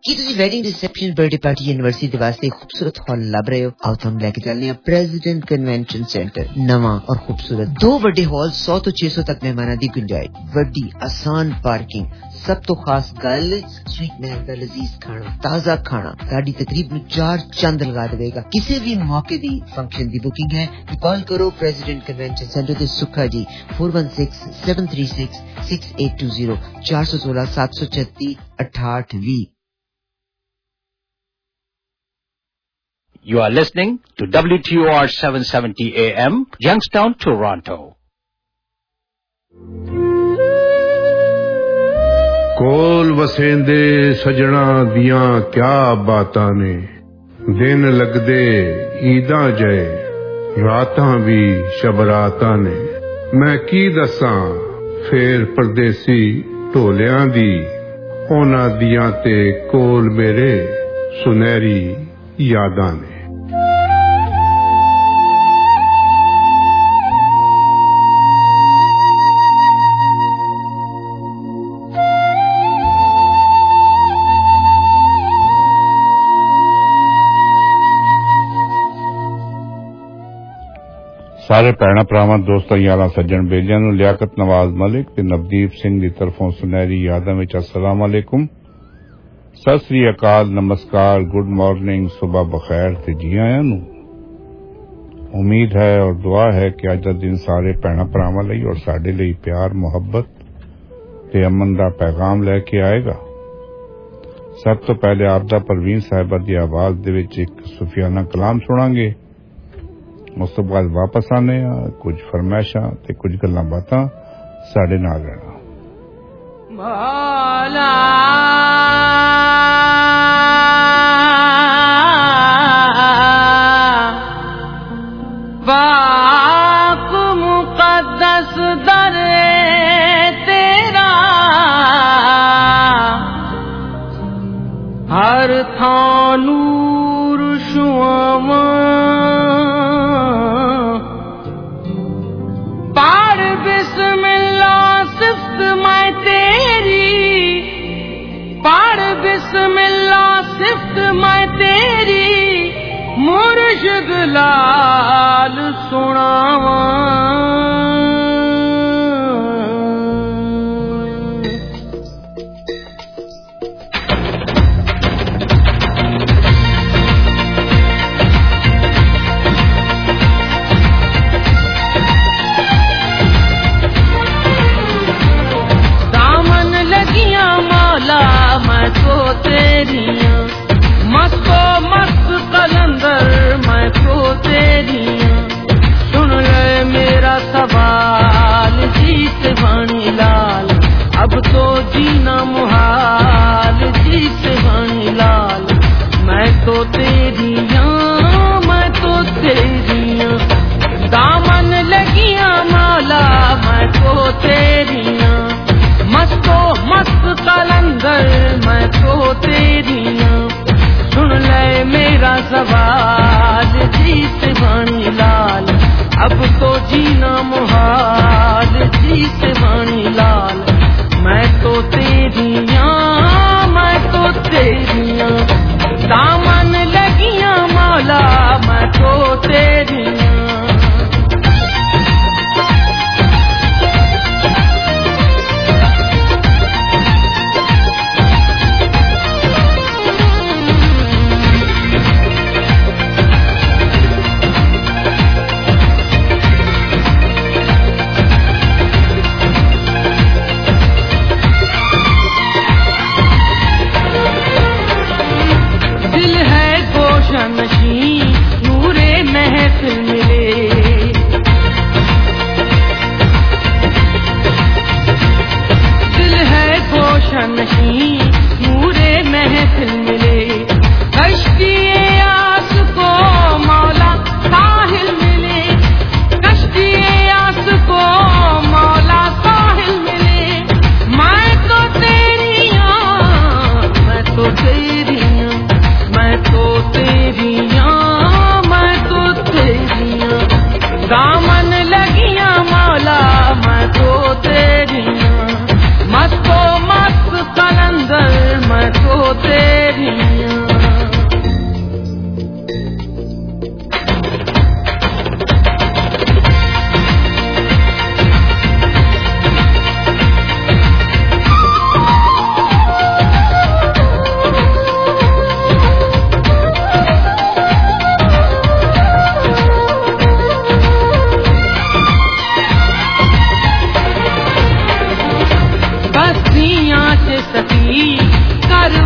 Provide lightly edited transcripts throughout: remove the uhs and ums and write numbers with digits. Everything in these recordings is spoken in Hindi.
ਕੀ ਤੁਸੀਂ wedding reception birthday party university ਦੇ ਵਾਸਤੇ ਖੂਬਸੂਰਤ ਹਾਲ ਲੱਭ ਰਹੇ ਹੋ? ਆਓ ਤੁਹਾਨੂੰ ਲੈ ਕੇ ਚੱਲਦੇ ਹਾਂ ਪ੍ਰੈਜ਼ੀਡੈਂਟ ਕਨਵੈਨਸ਼ਨ ਸੈਂਟਰ, ਨਵਾਂ ਔਰ ਖੂਬਸੂਰਤ 2 ਵੱਡੇ ਹਾਲ, 100 ਤੋਂ 600 ਤੱਕ ਮਹਿਮਾਨਾਂ ਦੀ ਗੁੰਜਾਇਸ਼, ਵੱਡੀ ਆਸਾਨ ਪਾਰਕਿੰਗ, ਸਭ ਤੋਂ ਖਾਸ ਗੱਲ ਸਵੀਟ ਮੈਨ ਦਾ ਲਜ਼ੀਜ਼ ਖਾਣਾ, ਤਾਜ਼ਾ ਖਾਣਾ ਸਾਡੀ ਤਕਰੀਬ ਨੂੰ 4 ਚੰਦ ਲਗਾ ਦੇਵੇਗਾ। ਕਿਸੇ ਵੀ ਮੌਕੇ ਦੀ ਫੰਕਸ਼ਨ ਦੀ ਬੁਕਿੰਗ ਹੈ तो कॉल करो प्रेसिडेंट कन्वेंशन सेंटर ते सुखा जी 4167366820 416 736 6820। You are listening to WTOR 770 AM, Youngstown, Toronto. कोल वसेंदे सजना दियां क्या बातां ने, दिन लगदे ईदां जय, रातां भी शबरातां ने। मैं की दसां फेर परदेसी ढोलियां दी, ओना दियां ते कोल मेरे सुनहरी यादां ने। सारे भैणा भरावां दोस्तां यारां सज्जण बेलियां नूं लियाकत नवाज मलिक ते नवदीप सिंह दी तरफों सुनहरी यादां विच अस्सलाम वालेकुम, सत श्री अकाल, नमस्कार, गुड मॉर्निंग, सुबह बखैर ते जी आयां नूं। उम्मीद है और दुआ है कि अज दा दिन सारे भैणा भरावां लई और साडे लई प्यार, मुहब्बत ते अमन दा पैगाम लैके आएगा। सब तो पहले आपदा परवीन साहिबा दी आवाज दे विच एक सूफियाना कलाम सुणांगे, उस तो बाद वापस आने कुछ फरमाइशां ते कुछ गल्लां बातां साडे नाल रहना। मौला पाक मुकद्दस दर तेरा, हर थां नूर शुआवां, मैं तेरी मुर्शिद लाल सुनावा। दामन लगियां मौला मैं तो तेरी, मस्तो मस्त कलंदर मैं तो तेरी। सुन ले मेरा सवाल जीत बनी लाल, अब तो जीना मुहाल जीत बनी लाल। मैं तो तेरी मैं तो तेरी, दामन लगियां मौला मैं तो तेरी, मस्तो मस्त कलंदर मैं तो तेरी। सुन ले मेरा सवाल जीत बनी लाल, अब तो जीना मुहाल जीत बनी लाल। मैं तो तेरी मैं तो तेरी, दामन लगियां मौला मैं तो तेरी।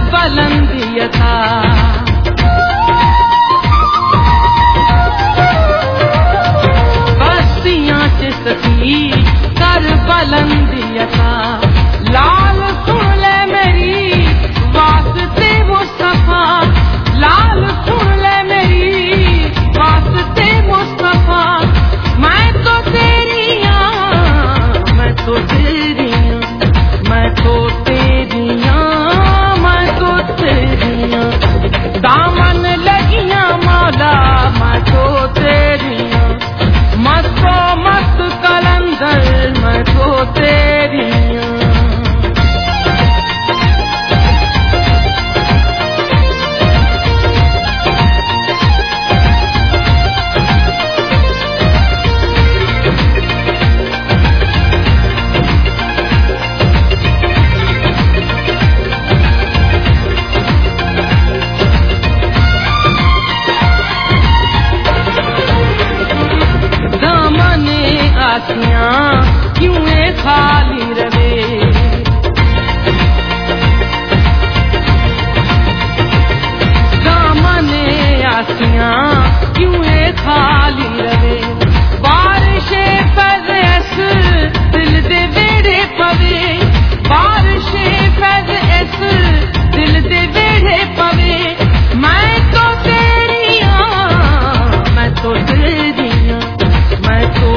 बुलंद यथा बस्तियां चिसकी कर बुलंद यथा लाल सुन ले मेरी वास्ते मुस्तफा लाल सुन ले मेरी वास्ते मुस्तफा मैं तो तेरिया मैं तो तेरिया मैं तो तेरिया मैं तो तेरिया दामन लगिया मौला मैं तो तेरिया मस्तो मस्त कलंदर मैं तो तेरिया क्यों खाली रहे दामने आसियां क्यों खाली रहे बारिशे फैज़ दिल दे वेड़े पवे बारिशे फैज़ दिल दे वेड़े पवे मैं तो तेरिया मैं तो तेरिया मैं तो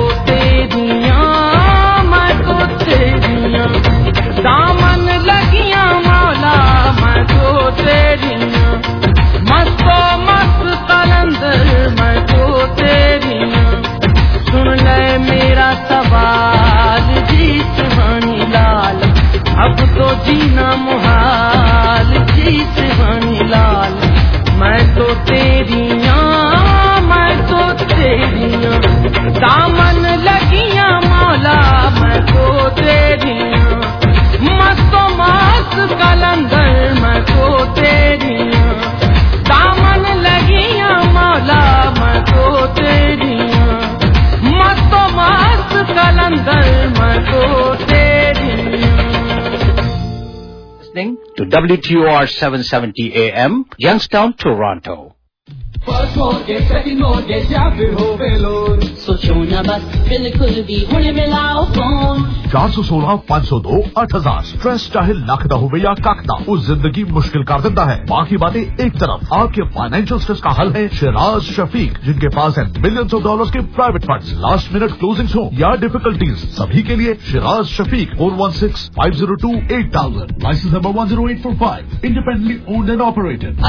दामन लगिया मौला मैं तो तेरिया मस्तो मस्त कलंदर मैं तो तेरिया सुन ले मेरा सवाल जी सुहानी लाल अब तो जीना मुहाल जी सुहानी लाल मैं तो तेरिया मैं तो तेरिया दामन लगिया मौला मैं तो तेरिया मस्तो मस्त कलंदर मैं तो तेरिया दामन लगिया मौला मैं तो तेरिया मस्तो मस्त कलंदर मैं तो तेरिया Listening to WTOR 770 AM, Youngstown, Toronto. First mortgage second mortgage या फिर हो बेलोन सोचो न बस बिल्कुल भी हुणे मिलाओ फोन 416-502-8000 स्ट्रेस चाहे लखदा होवे या काकदा उस जिंदगी मुश्किल कर देता है बाकी बातें एक तरफ आपके फाइनेंशियल स्ट्रेस का हल है शिराज शफीक जिनके पास है मिलियंस ऑफ डॉलर्स के private funds last minute closings हो या डिफिकल्टीज सभी के लिए Shiraz Shafiq 416-502-8000 license number 10845 independently owned and operated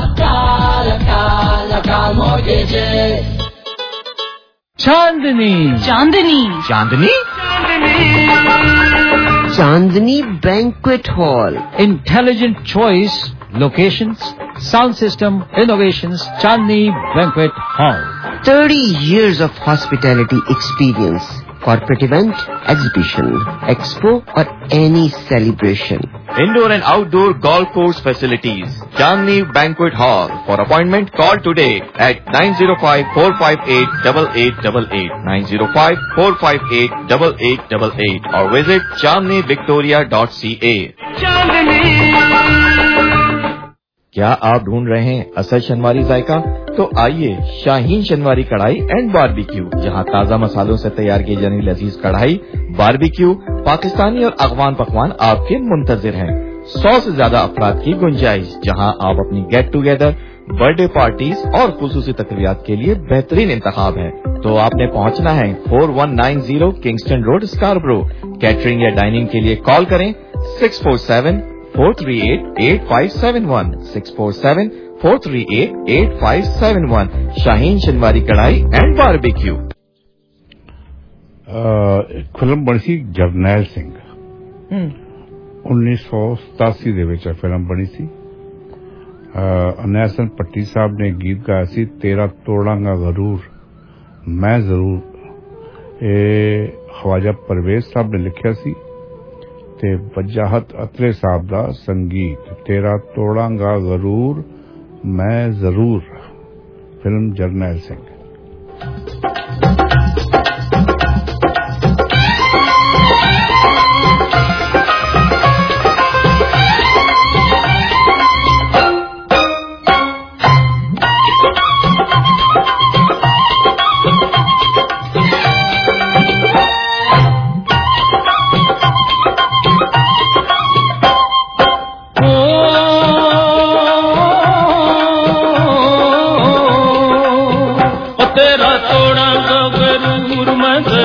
Chandni. Chandni Chandni? Chandni Banquet Hall. Intelligent choice, locations, sound system, innovations, Chandni Banquet Hall. 30 years of hospitality experience. Corporate event, exhibition, expo or any celebration. Indoor and outdoor golf course facilities. Chandni Banquet Hall. For appointment, call today at 905-458-8888, 905-458-8888 or visit chandnivictoria.ca. क्या आप ढूंढ रहे हैं असल शनवारी जायका? तो आइए शाहीन शनवारी कढ़ाई एंड बारबेक्यू, जहां ताज़ा मसालों से तैयार की जाने लजीज कढ़ाई, बारबेक्यू, पाकिस्तानी और अफगान पकवान आपके मुंतजिर हैं। 100 से ज्यादा अफराद की गुंजाइश, जहां आप अपनी गेट टुगेदर, बर्थडे पार्टीज और खुसूसी तकरीबात के लिए बेहतरीन इंतखाब है। तो आपने पहुंचना है 4190 किंगस्टन रोड, स्कारब्रो। कैटरिंग या डाइनिंग के लिए कॉल करें 647-438-8571, 647-438-8571। शाहीन शनवारी कढ़ाई एंड बारबेक्यू। फिल्म बनी सी जरनैल सिंह 1987 ਦੇ ਵਿੱਚ ਫਿਲਮ ਬਣੀ ਸੀ। ਅਨੈਸਨ ਪੱਟੀ ਸਾਹਿਬ ਨੇ ਗੀਤ ਗਾਇਆ ਸੀ ਤੇਰਾ ਤੋੜਾਂਗਾ ਜ਼ਰੂਰ ਮੈਂ ਜ਼ਰੂਰ। ਇਹ ਖਵਾਜਾ ਪਰਵੇਜ਼ ਸਾਹਿਬ ਨੇ ਲਿਖਿਆ ਸੀ ਤੇ ਵਜਾਹਤ ਅਤਰੇ ਸਾਹਿਬ ਦਾ ਸੰਗੀਤ। ਤੇਰਾ ਤੋੜਾਂਗਾ ਜ਼ਰੂਰ ਮੈਂ ਜ਼ਰੂਰ, ਫਿਲਮ ਜਰਨੈਲ ਸਿੰਘ।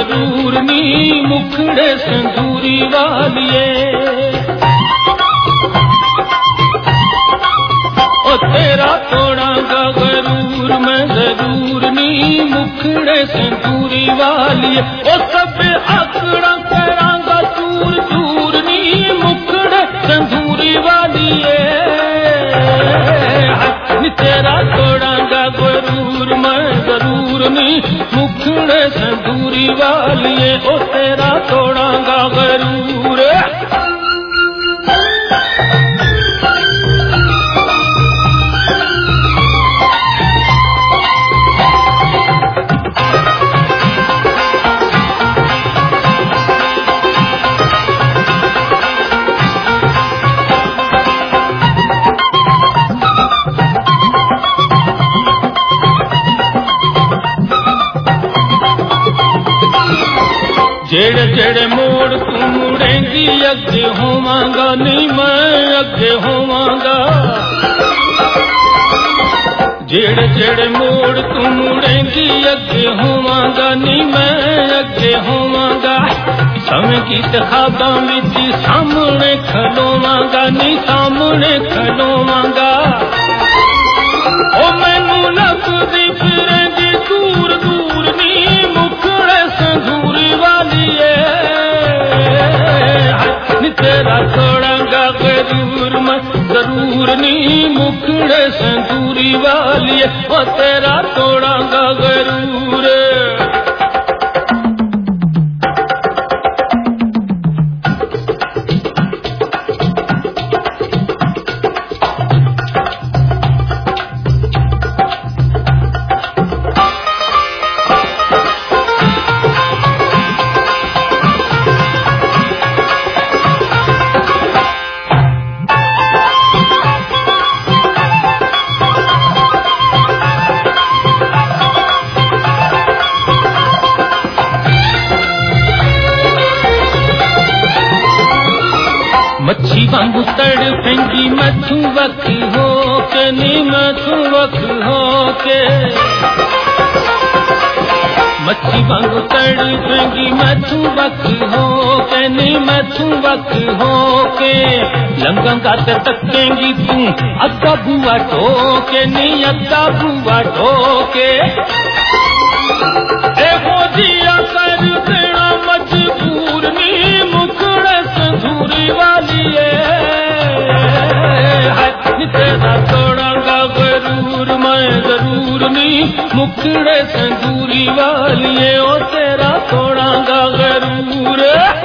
गरूर नी मुखड़े संदूरी वालिए ओ तेरा तोड़ांगा गरूर मैं जरूर नी मुखड़े संदूरी वालिए ओ सब आकड़ा करांगा चूर चूर नी मुखड़े संदूरी वालिए तेरा तोड़ांगा गरूर मैं जरूर नी मुखड़े संदूरी वालिए ओ तेरा तोड़ांगा गरूर जेड़े जेड़े मोड़ तू मुड़ेंगी अगे होवांगा नहीं मैं अगे होवांगा जेड़े जेड़े मोड़ तू मुड़ेंगी अगे होवांगा नहीं मैं अगे होवांगा समय की ख्वाबां विच सामने खलोवांगा नहीं सामने खलोवांगा ओ मैनू लभदी फिरेंगी दूर दूर नी मुखड़े संदूरी वालिए तेरा तोड़ांगा गरूर मैं जरूर नी मुखड़े संदूरी वालिए ओ तेरा तोड़ांगा गरूर मच्छी वांगू तड़पेंगी मथू वक हो के नी मथू वक हो के मच्छी वांगू तड़पेंगी मथू वक हो के नी मथू वक हो के लंघंगा ते तकेंगी तू अद्धा बुआ टोके नी अद्धा बुआ टोके देखो जिया कर देना मजबूर नी मुखड़े संदूरी वालिए तेरा तोड़ांगा गरूर मैं जरूर नी मुखड़े संदूरी वालिए ओ तेरा तोड़ांगा गरूर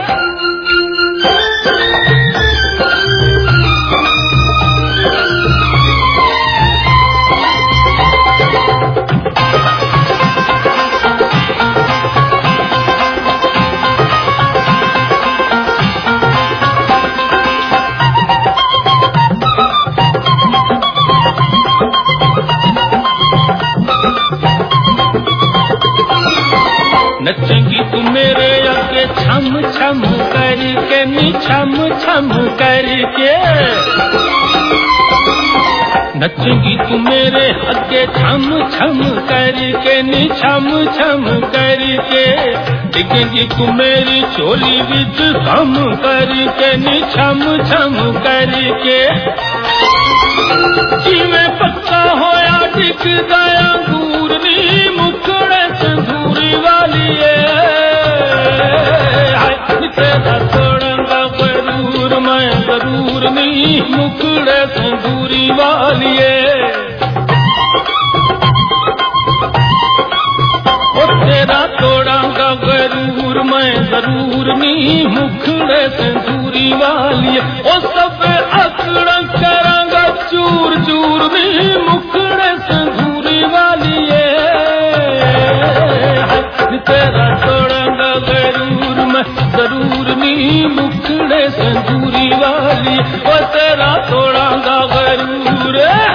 नचेंगी तू मेरे आगे छम छम करके नी छम छम करके नचेंगी तू मेरे आगे छम छम करके नी छम छम करके टिकेंगी तू मेरी चोली विच छम करके नी छम छम करके जिवें पक्का होया टिक गया अंगूर नी मुखड़े संदूरी वालिए तेरा तोड़ांगा गरूर मैं जरूर नी मुखड़े संदूरी वालिए ओ तेरा तोड़ांगा गरूर मैं जरूर नी मुखड़े संदूरी वालिए ओ सब आकड़ा करांगा चूर चूर नी मुखड़े संदूरी वालिए तेरा तोड़ांगा गरूर मैं जरूर नी मुखड़े संदूरी वाली ओ तेरा तोड़ांगा गरूर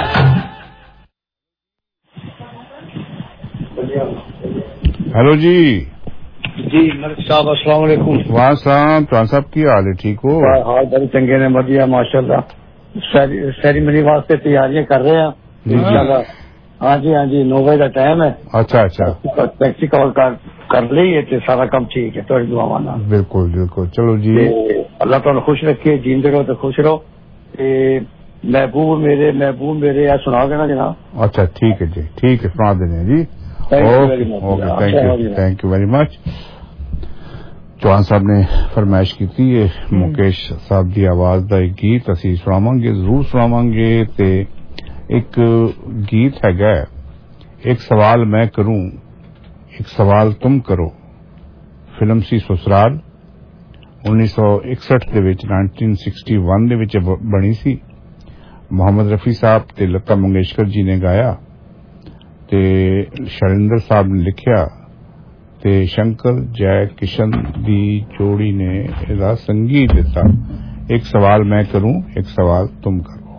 हेलो जी मलिक साहब अस्सलाम वालेकुम। वाह सलाम तुहां साहब की हाल है ठीक हो? हाल बड़े चंगे ने वधिया माशाअल्लाह। सैरीमनी वास्ते तैयारियां कर रहे हैं इंशाअल्लाह हाँ जी 9 बजे का टाइम है। अच्छा टैक्सी कॉल कर ली है तो सारा काम ठीक है। थोड़ी दुआ माना। बिल्कुल चलो जी, अल्लाह तुम खुश रखे, जींदे रहो तो खुश रहो। महबूब मेरे यार सुनाओगे ना जनाब? अच्छा ठीक है जी, ठीक है, सुना देंगे जी। Okay, thank you very much. Chauhan साहब ने फरमाइश की थी मुकेश साहब की आवाज का एक गीत असी सुनावांगे, जरूर सुनावांगे। ते एक गीत हैगा, एक सवाल मैं करूं एक सवाल तुम करो, फिल्म सी ससुराल 1961 ਦੇ ਵਿੱਚ 1961 ਦੇ ਵਿੱਚ ਬਣੀ ਸੀ। मोहम्मद रफी साहब ਤੇ लता मंगेशकर जी ने गाया ਤੇ शैलेंद्र साहब ने लिखिया ਤੇ शंकर जय किशन ਦੀ जोड़ी ने ਇਹਦਾ संगीत ਦਿੱਤਾ। एक सवाल मैं करूं एक सवाल तुम करो।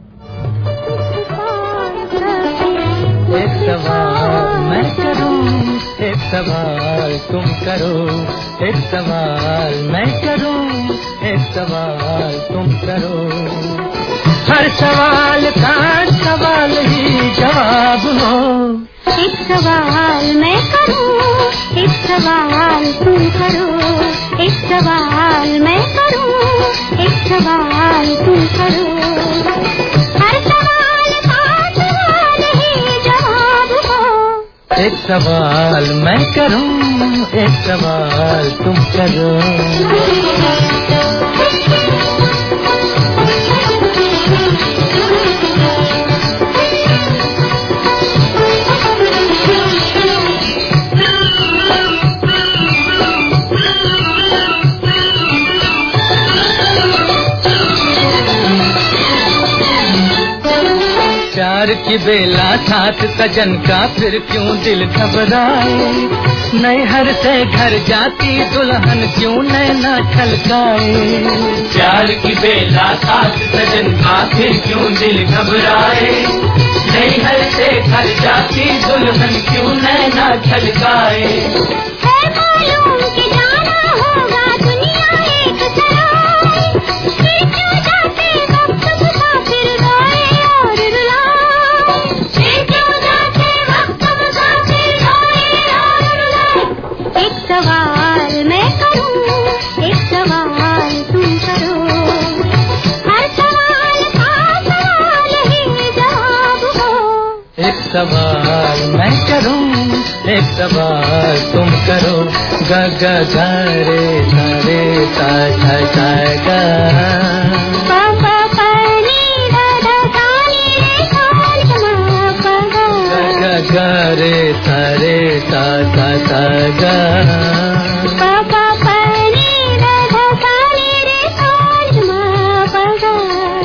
एक सवाल मैं करूं एक सवाल तुम करो, एक सवाल मैं करूं एक सवाल तुम करो। हर सवाल का सवाल ही जवाब हो। एक सवाल मैं करूं एक सवाल तुम करो, एक सवाल मैं करूं एक सवाल तुम करो। हर सवाल का सवाल ही जवाब हो। एक सवाल मैं करूं एक सवाल तुम करो। प्यार की बेला साथ सजन का फिर क्यों दिल घबराए, नैहर से घर जाती दुल्हन क्यों नैना छलकाए। प्यार की बेला साथ सजन का फिर क्यों दिल घबराए, नैहर से घर जाती दुल्हन क्यों नैना छलकाए। सवाल मैं करूं एक सवाल तुम करो। ग ग ग रे सा रे सा सा सा ग प प प नी द द सा नी रे सा ग प ग ग रे सा रे सा सा सा ग प प प नी द द सा नी रे सा ग प ग।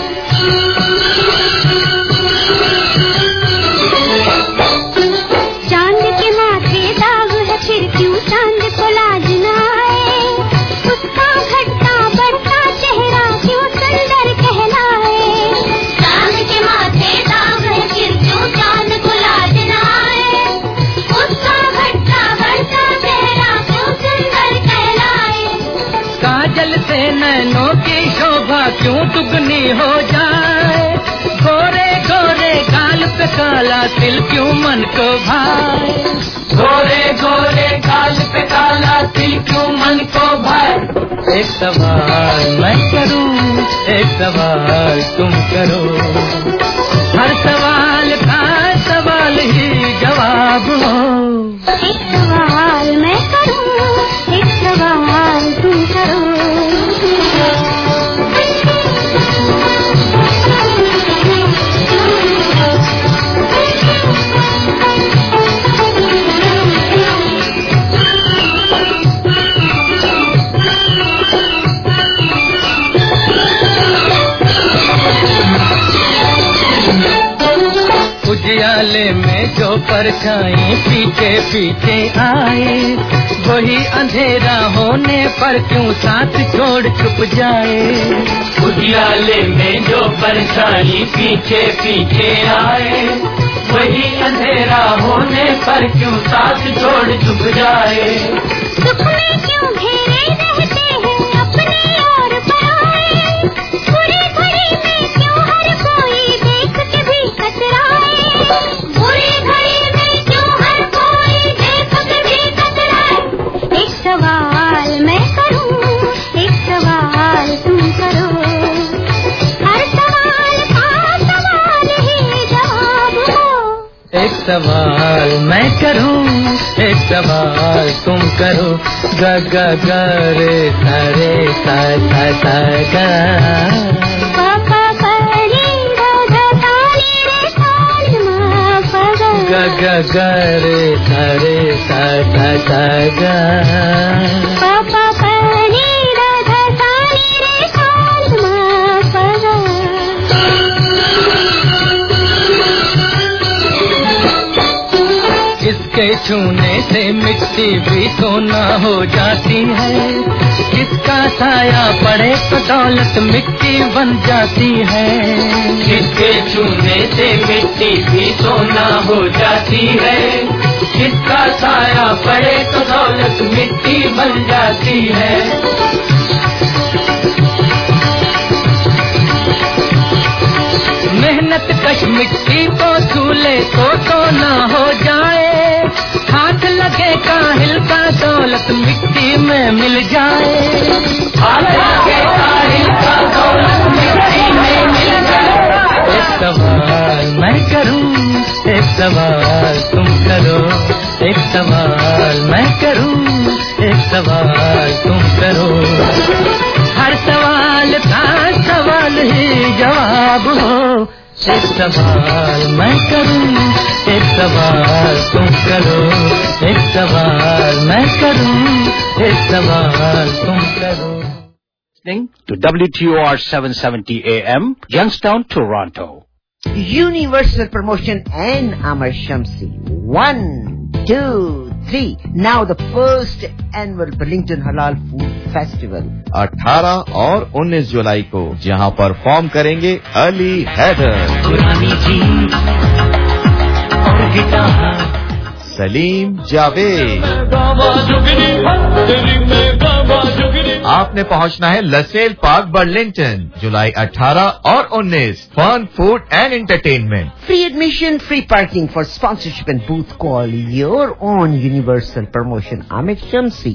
नैनों की शोभा क्यों दुगनी हो जाए, गोरे गोरे गाल पे काला तिल क्यों मन को भाए। गोरे गोरे गाल पे काला तिल क्यों मन को भाए। एक सवाल मैं करूं एक सवाल तुम करो। हर सवाल का सवाल ही जवाब हो। एक सवाल मैं करूं एक सवाल तुम करो। उजियाले में जो परछाई पीछे पीछे आए, वही अंधेरा होने पर क्यों साथ छोड़ छुप जाए। उजियाले में जो परछाई पीछे पीछे आए, वही अंधेरा होने पर क्यों साथ छोड़ छुप जाए। सुख में क्यों घेरे रहते हैं अपने और पराए, बुरी घड़ी में क्यों हर कोई देख के भी कतराए। बुरी एक सवाल मैं करूं, एक सवाल तुम करो, ग ग ग रे सा रे सा सा सा गा। ग ग ग रे सा रे सा सा सा गा। इसके छूने से मिट्टी भी सोना हो जाती है, किसका साया पड़े तो दौलत मिट्टी बन जाती है। इसके छूने से मिट्टी भी सोना हो जाती है, किसका साया पड़े तो दौलत मिट्टी बन जाती है। मेहनत कश मिट्टी को छू ले तो सोना हो जाए, हाथ लगे काहिल का दौलत मिट्टी में मिल जाए। हाथ लगे काहिल का दौलत मिट्टी में मिल जाए। एक सवाल मैं करूं, एक सवाल तुम करो, एक सवाल मैं करूं, एक सवाल तुम करो। हर सवाल का सवाल ही जवाब हो, एक सवाल मैं करूं, एक सवाल तुम करो, एक सवाल मैं करूं, एक सवाल तुम करो। To WTOR 770 AM, Youngstown, Toronto. Universal Promotion and Amar Shamsi. 1, 2, 3. Now the first annual Burlington Halal Food Festival. 18 और 19 जुलाई को जहां परफॉर्म करेंगे अली हैदर, सलीम जावेद। आपने पहुंचना है लसेल पार्क बर्लिंगटन, जुलाई 18 और 19। Fun, food and entertainment. Free admission, free parking. For sponsorship and booth, call your own Universal Promotion. Amit Shamsi,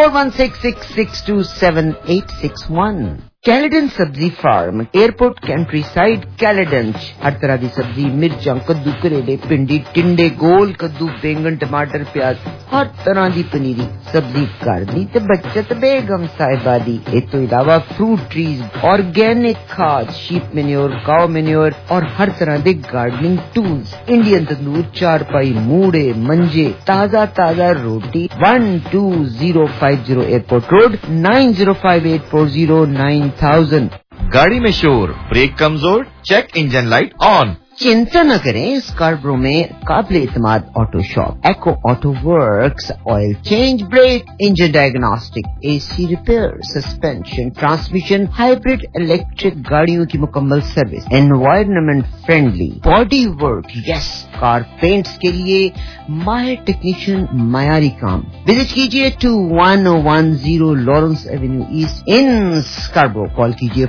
4166627861. Caledon सब्जी farm, airport country side Caledon. हर तरह की सब्जी, मिर्चा, कद्दू, करेले, भिंडी, टिंडे, गोल कद्दू, बैंगन, टमाटर, प्याज, हर तरह की पनीरी सब्जी घर दी ते बचत बेगम साहिबा दी। इस तो इलावा फ्रूट ट्रीज, ऑर्गेनिक खाद, शीप मैन्योर, काउ मैन्योर और हर तरह के गार्डनिंग टूल्स, इंडियन तंदूर, चारपाई, मूड़े, मंजे, ताजा ताजा रोटी। 12050 एयरपोर्ट रोड, 9058409000। गाड़ी में शोर, ब्रेक कमजोर, चेक इंजन लाइट ऑन। चिंता न करें, स्कार्बरो में काबिल इत्मीनान auto shop, Eco auto works, oil change, brake, engine diagnostic, AC repair, suspension, transmission, hybrid electric गाड़ियों की मुकम्मल service, environment friendly, body work, yes, car paints के लिए माहिर टेक्नीशियन, मायारी काम। विजिट कीजिए 2110 Lawrence Avenue East in Scarborough. Call कीजिए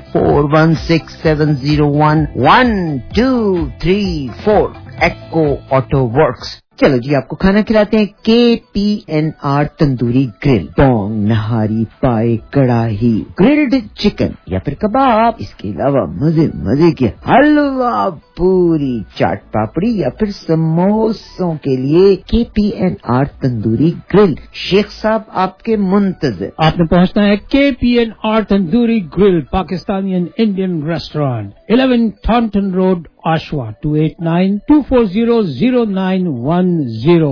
4167011234। Eco auto works. चलो जी, आपको खाना खिलाते हैं KPNR तंदूरी ग्रिल। पोंग, नहारी, पाए, कड़ाही, ग्रिल्ड चिकन या फिर कबाब। इसके अलावा मजे मजे के हलवा, पूरी, चाट पापड़ी या फिर समोसों के लिए KPNR तंदूरी ग्रिल। शेख साहब आपके मुंतज़िर। आपने पहुंचना है KPNR tandoori grill, Pakistani and Indian restaurant, 11 Taunton Road, Oshawa, 289-240-0910,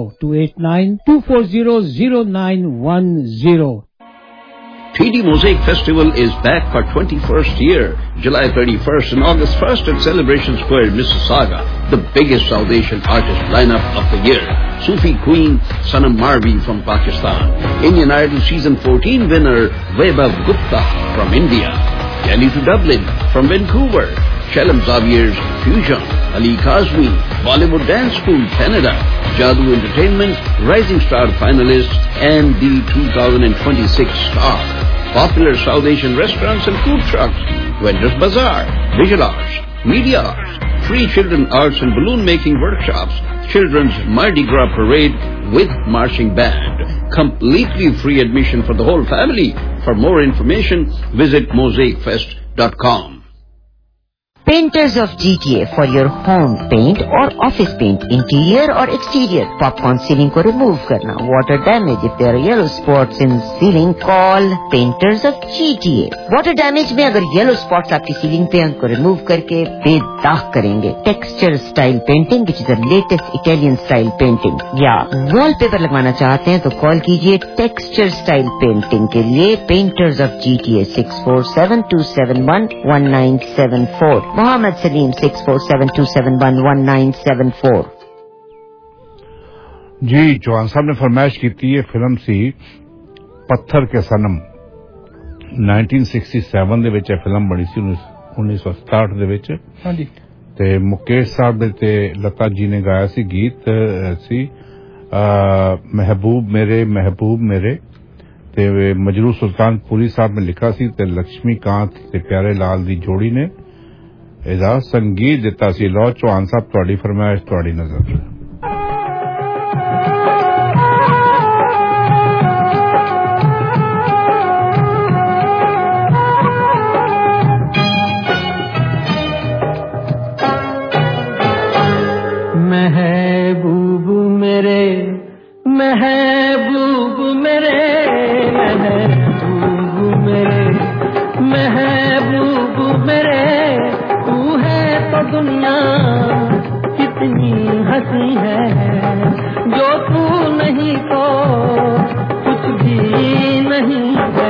289-240-0910. 3D Mosaic Festival is back for 21st year, July 31st and August 1st at Celebration Square, Mississauga. The biggest South Asian artist lineup of the year. Sufi Queen Sanam Marvi from Pakistan. Indian Idol Season 14 winner Vaibhav Gupta from India. Kelly to Dublin from Vancouver. Shalom Xavier's Fusion. Ali Kazmi, Bollywood Dance School, Canada. Jadoo Entertainment, Rising Star finalists and the 2026 star. Popular South Asian restaurants and food trucks. Vendors Bazaar, Visual Arts, Media Arts, free children arts and balloon making workshops, children's Mardi Gras parade with marching band. Completely free admission for the whole family. For more information, visit mosaicfest.com. Painters of GTA for your home paint और office paint, interior और exterior. Popcorn ceiling को remove करना. Water damage if there are yellow spots in ceiling, call Painters of GTA. Water damage में अगर yellow spots आपकी ceiling पे उनको remove करके बेदाग करेंगे. Texture style painting which is the latest Italian style painting. या wallpaper लगवाना चाहते हैं तो कॉल कीजिए Texture style painting के लिए Painters of GTA 647-271-1974. Mohammad Salim 647-271-1974। जी चौहान साहब ने फरमाइश की थी ये फिल्म सी पत्थर के सनम 1967 ਦੇ ਵਿੱਚ ਇਹ ਫਿਲਮ ਬਣੀ ਸੀ 1967 ਦੇ ਵਿੱਚ। ਹਾਂਜੀ ਤੇ ਮੁਕੇਸ਼ ਸਾਹਿਬ ਦੇ ਤੇ ਲਤਾ ਜੀ ਨੇ ਗਾਇਆ ਸੀ ਗੀਤ ਸੀ महबूब मेरे ते मजरू सुल्तानपुरी साहब ने लिखा सी ते लक्ष्मीकांत ते प्यारे लाल दी जोड़ी ने ਇਹਦਾ संगीत दिता सी। लो चौहान साहब तुहाडी फरमाइश तुहाडी नजर। महबूब मेरे महबूब मेरे महबूब मेरे महबूब मेरे तू है तो दुनिया कितनी हंसी है जो तू नहीं तो कुछ भी नहीं है।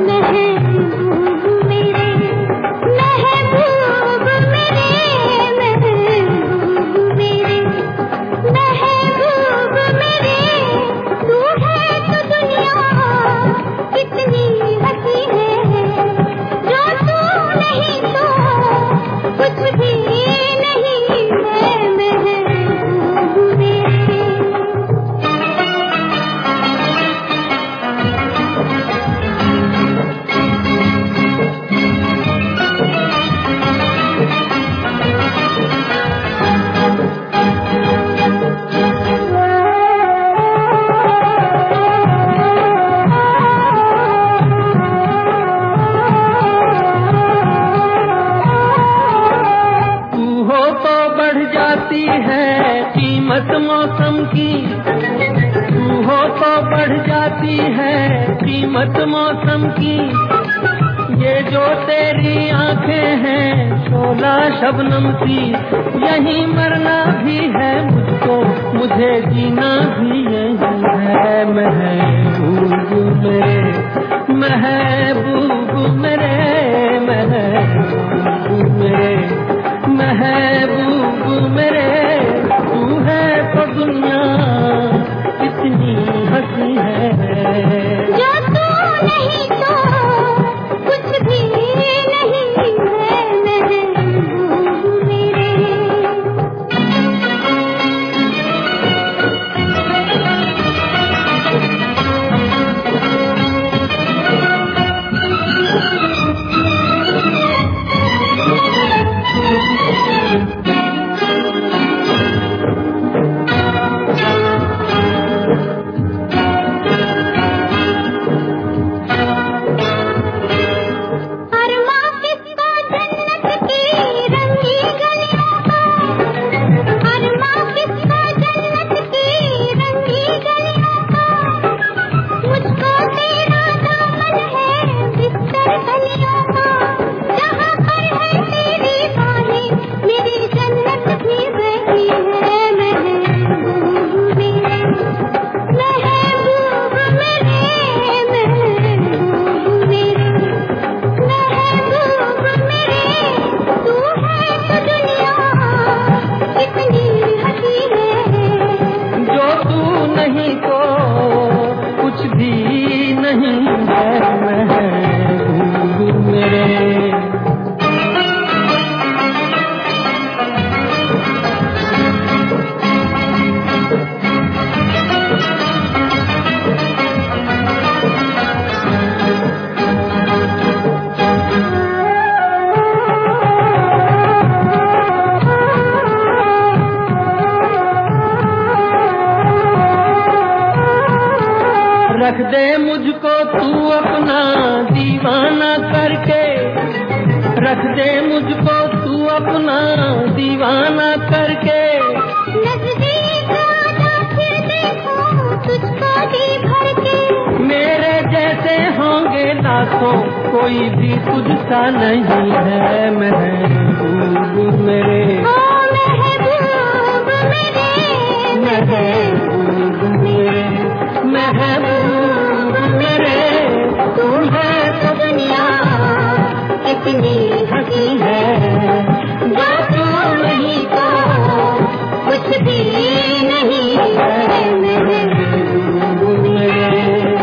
मौसम की तू हो तो बढ़ जाती है कीमत मौसम की। ये जो तेरी आंखें हैं शोला शबनम की यहीं मरना भी है मुझको मुझे जीना भी यही है। महबूब मेरे महबूब मेरे महबूब मेरे महबूब मेरे तू है तो दुनिया कितनी हंसी है जो तू नहीं तो कुछ भी नहीं है। महबूब मेरे रख दे मुझको तू अपना दीवाना करके रख दे मुझको तू अपना दीवाना करके नजदीक आजा फिर देखो तुझको भी भर के। मेरे जैसे होंगे लाखों कोई भी तुझसा नहीं है महबूब मेरे, महबूब मेरे, महबूब मेरे, महबूब मेरे। तुम्हें तो दुनिया इतनी हंसी है, जो तू नहीं तो कुछ भी नहीं है महबूब मेरे।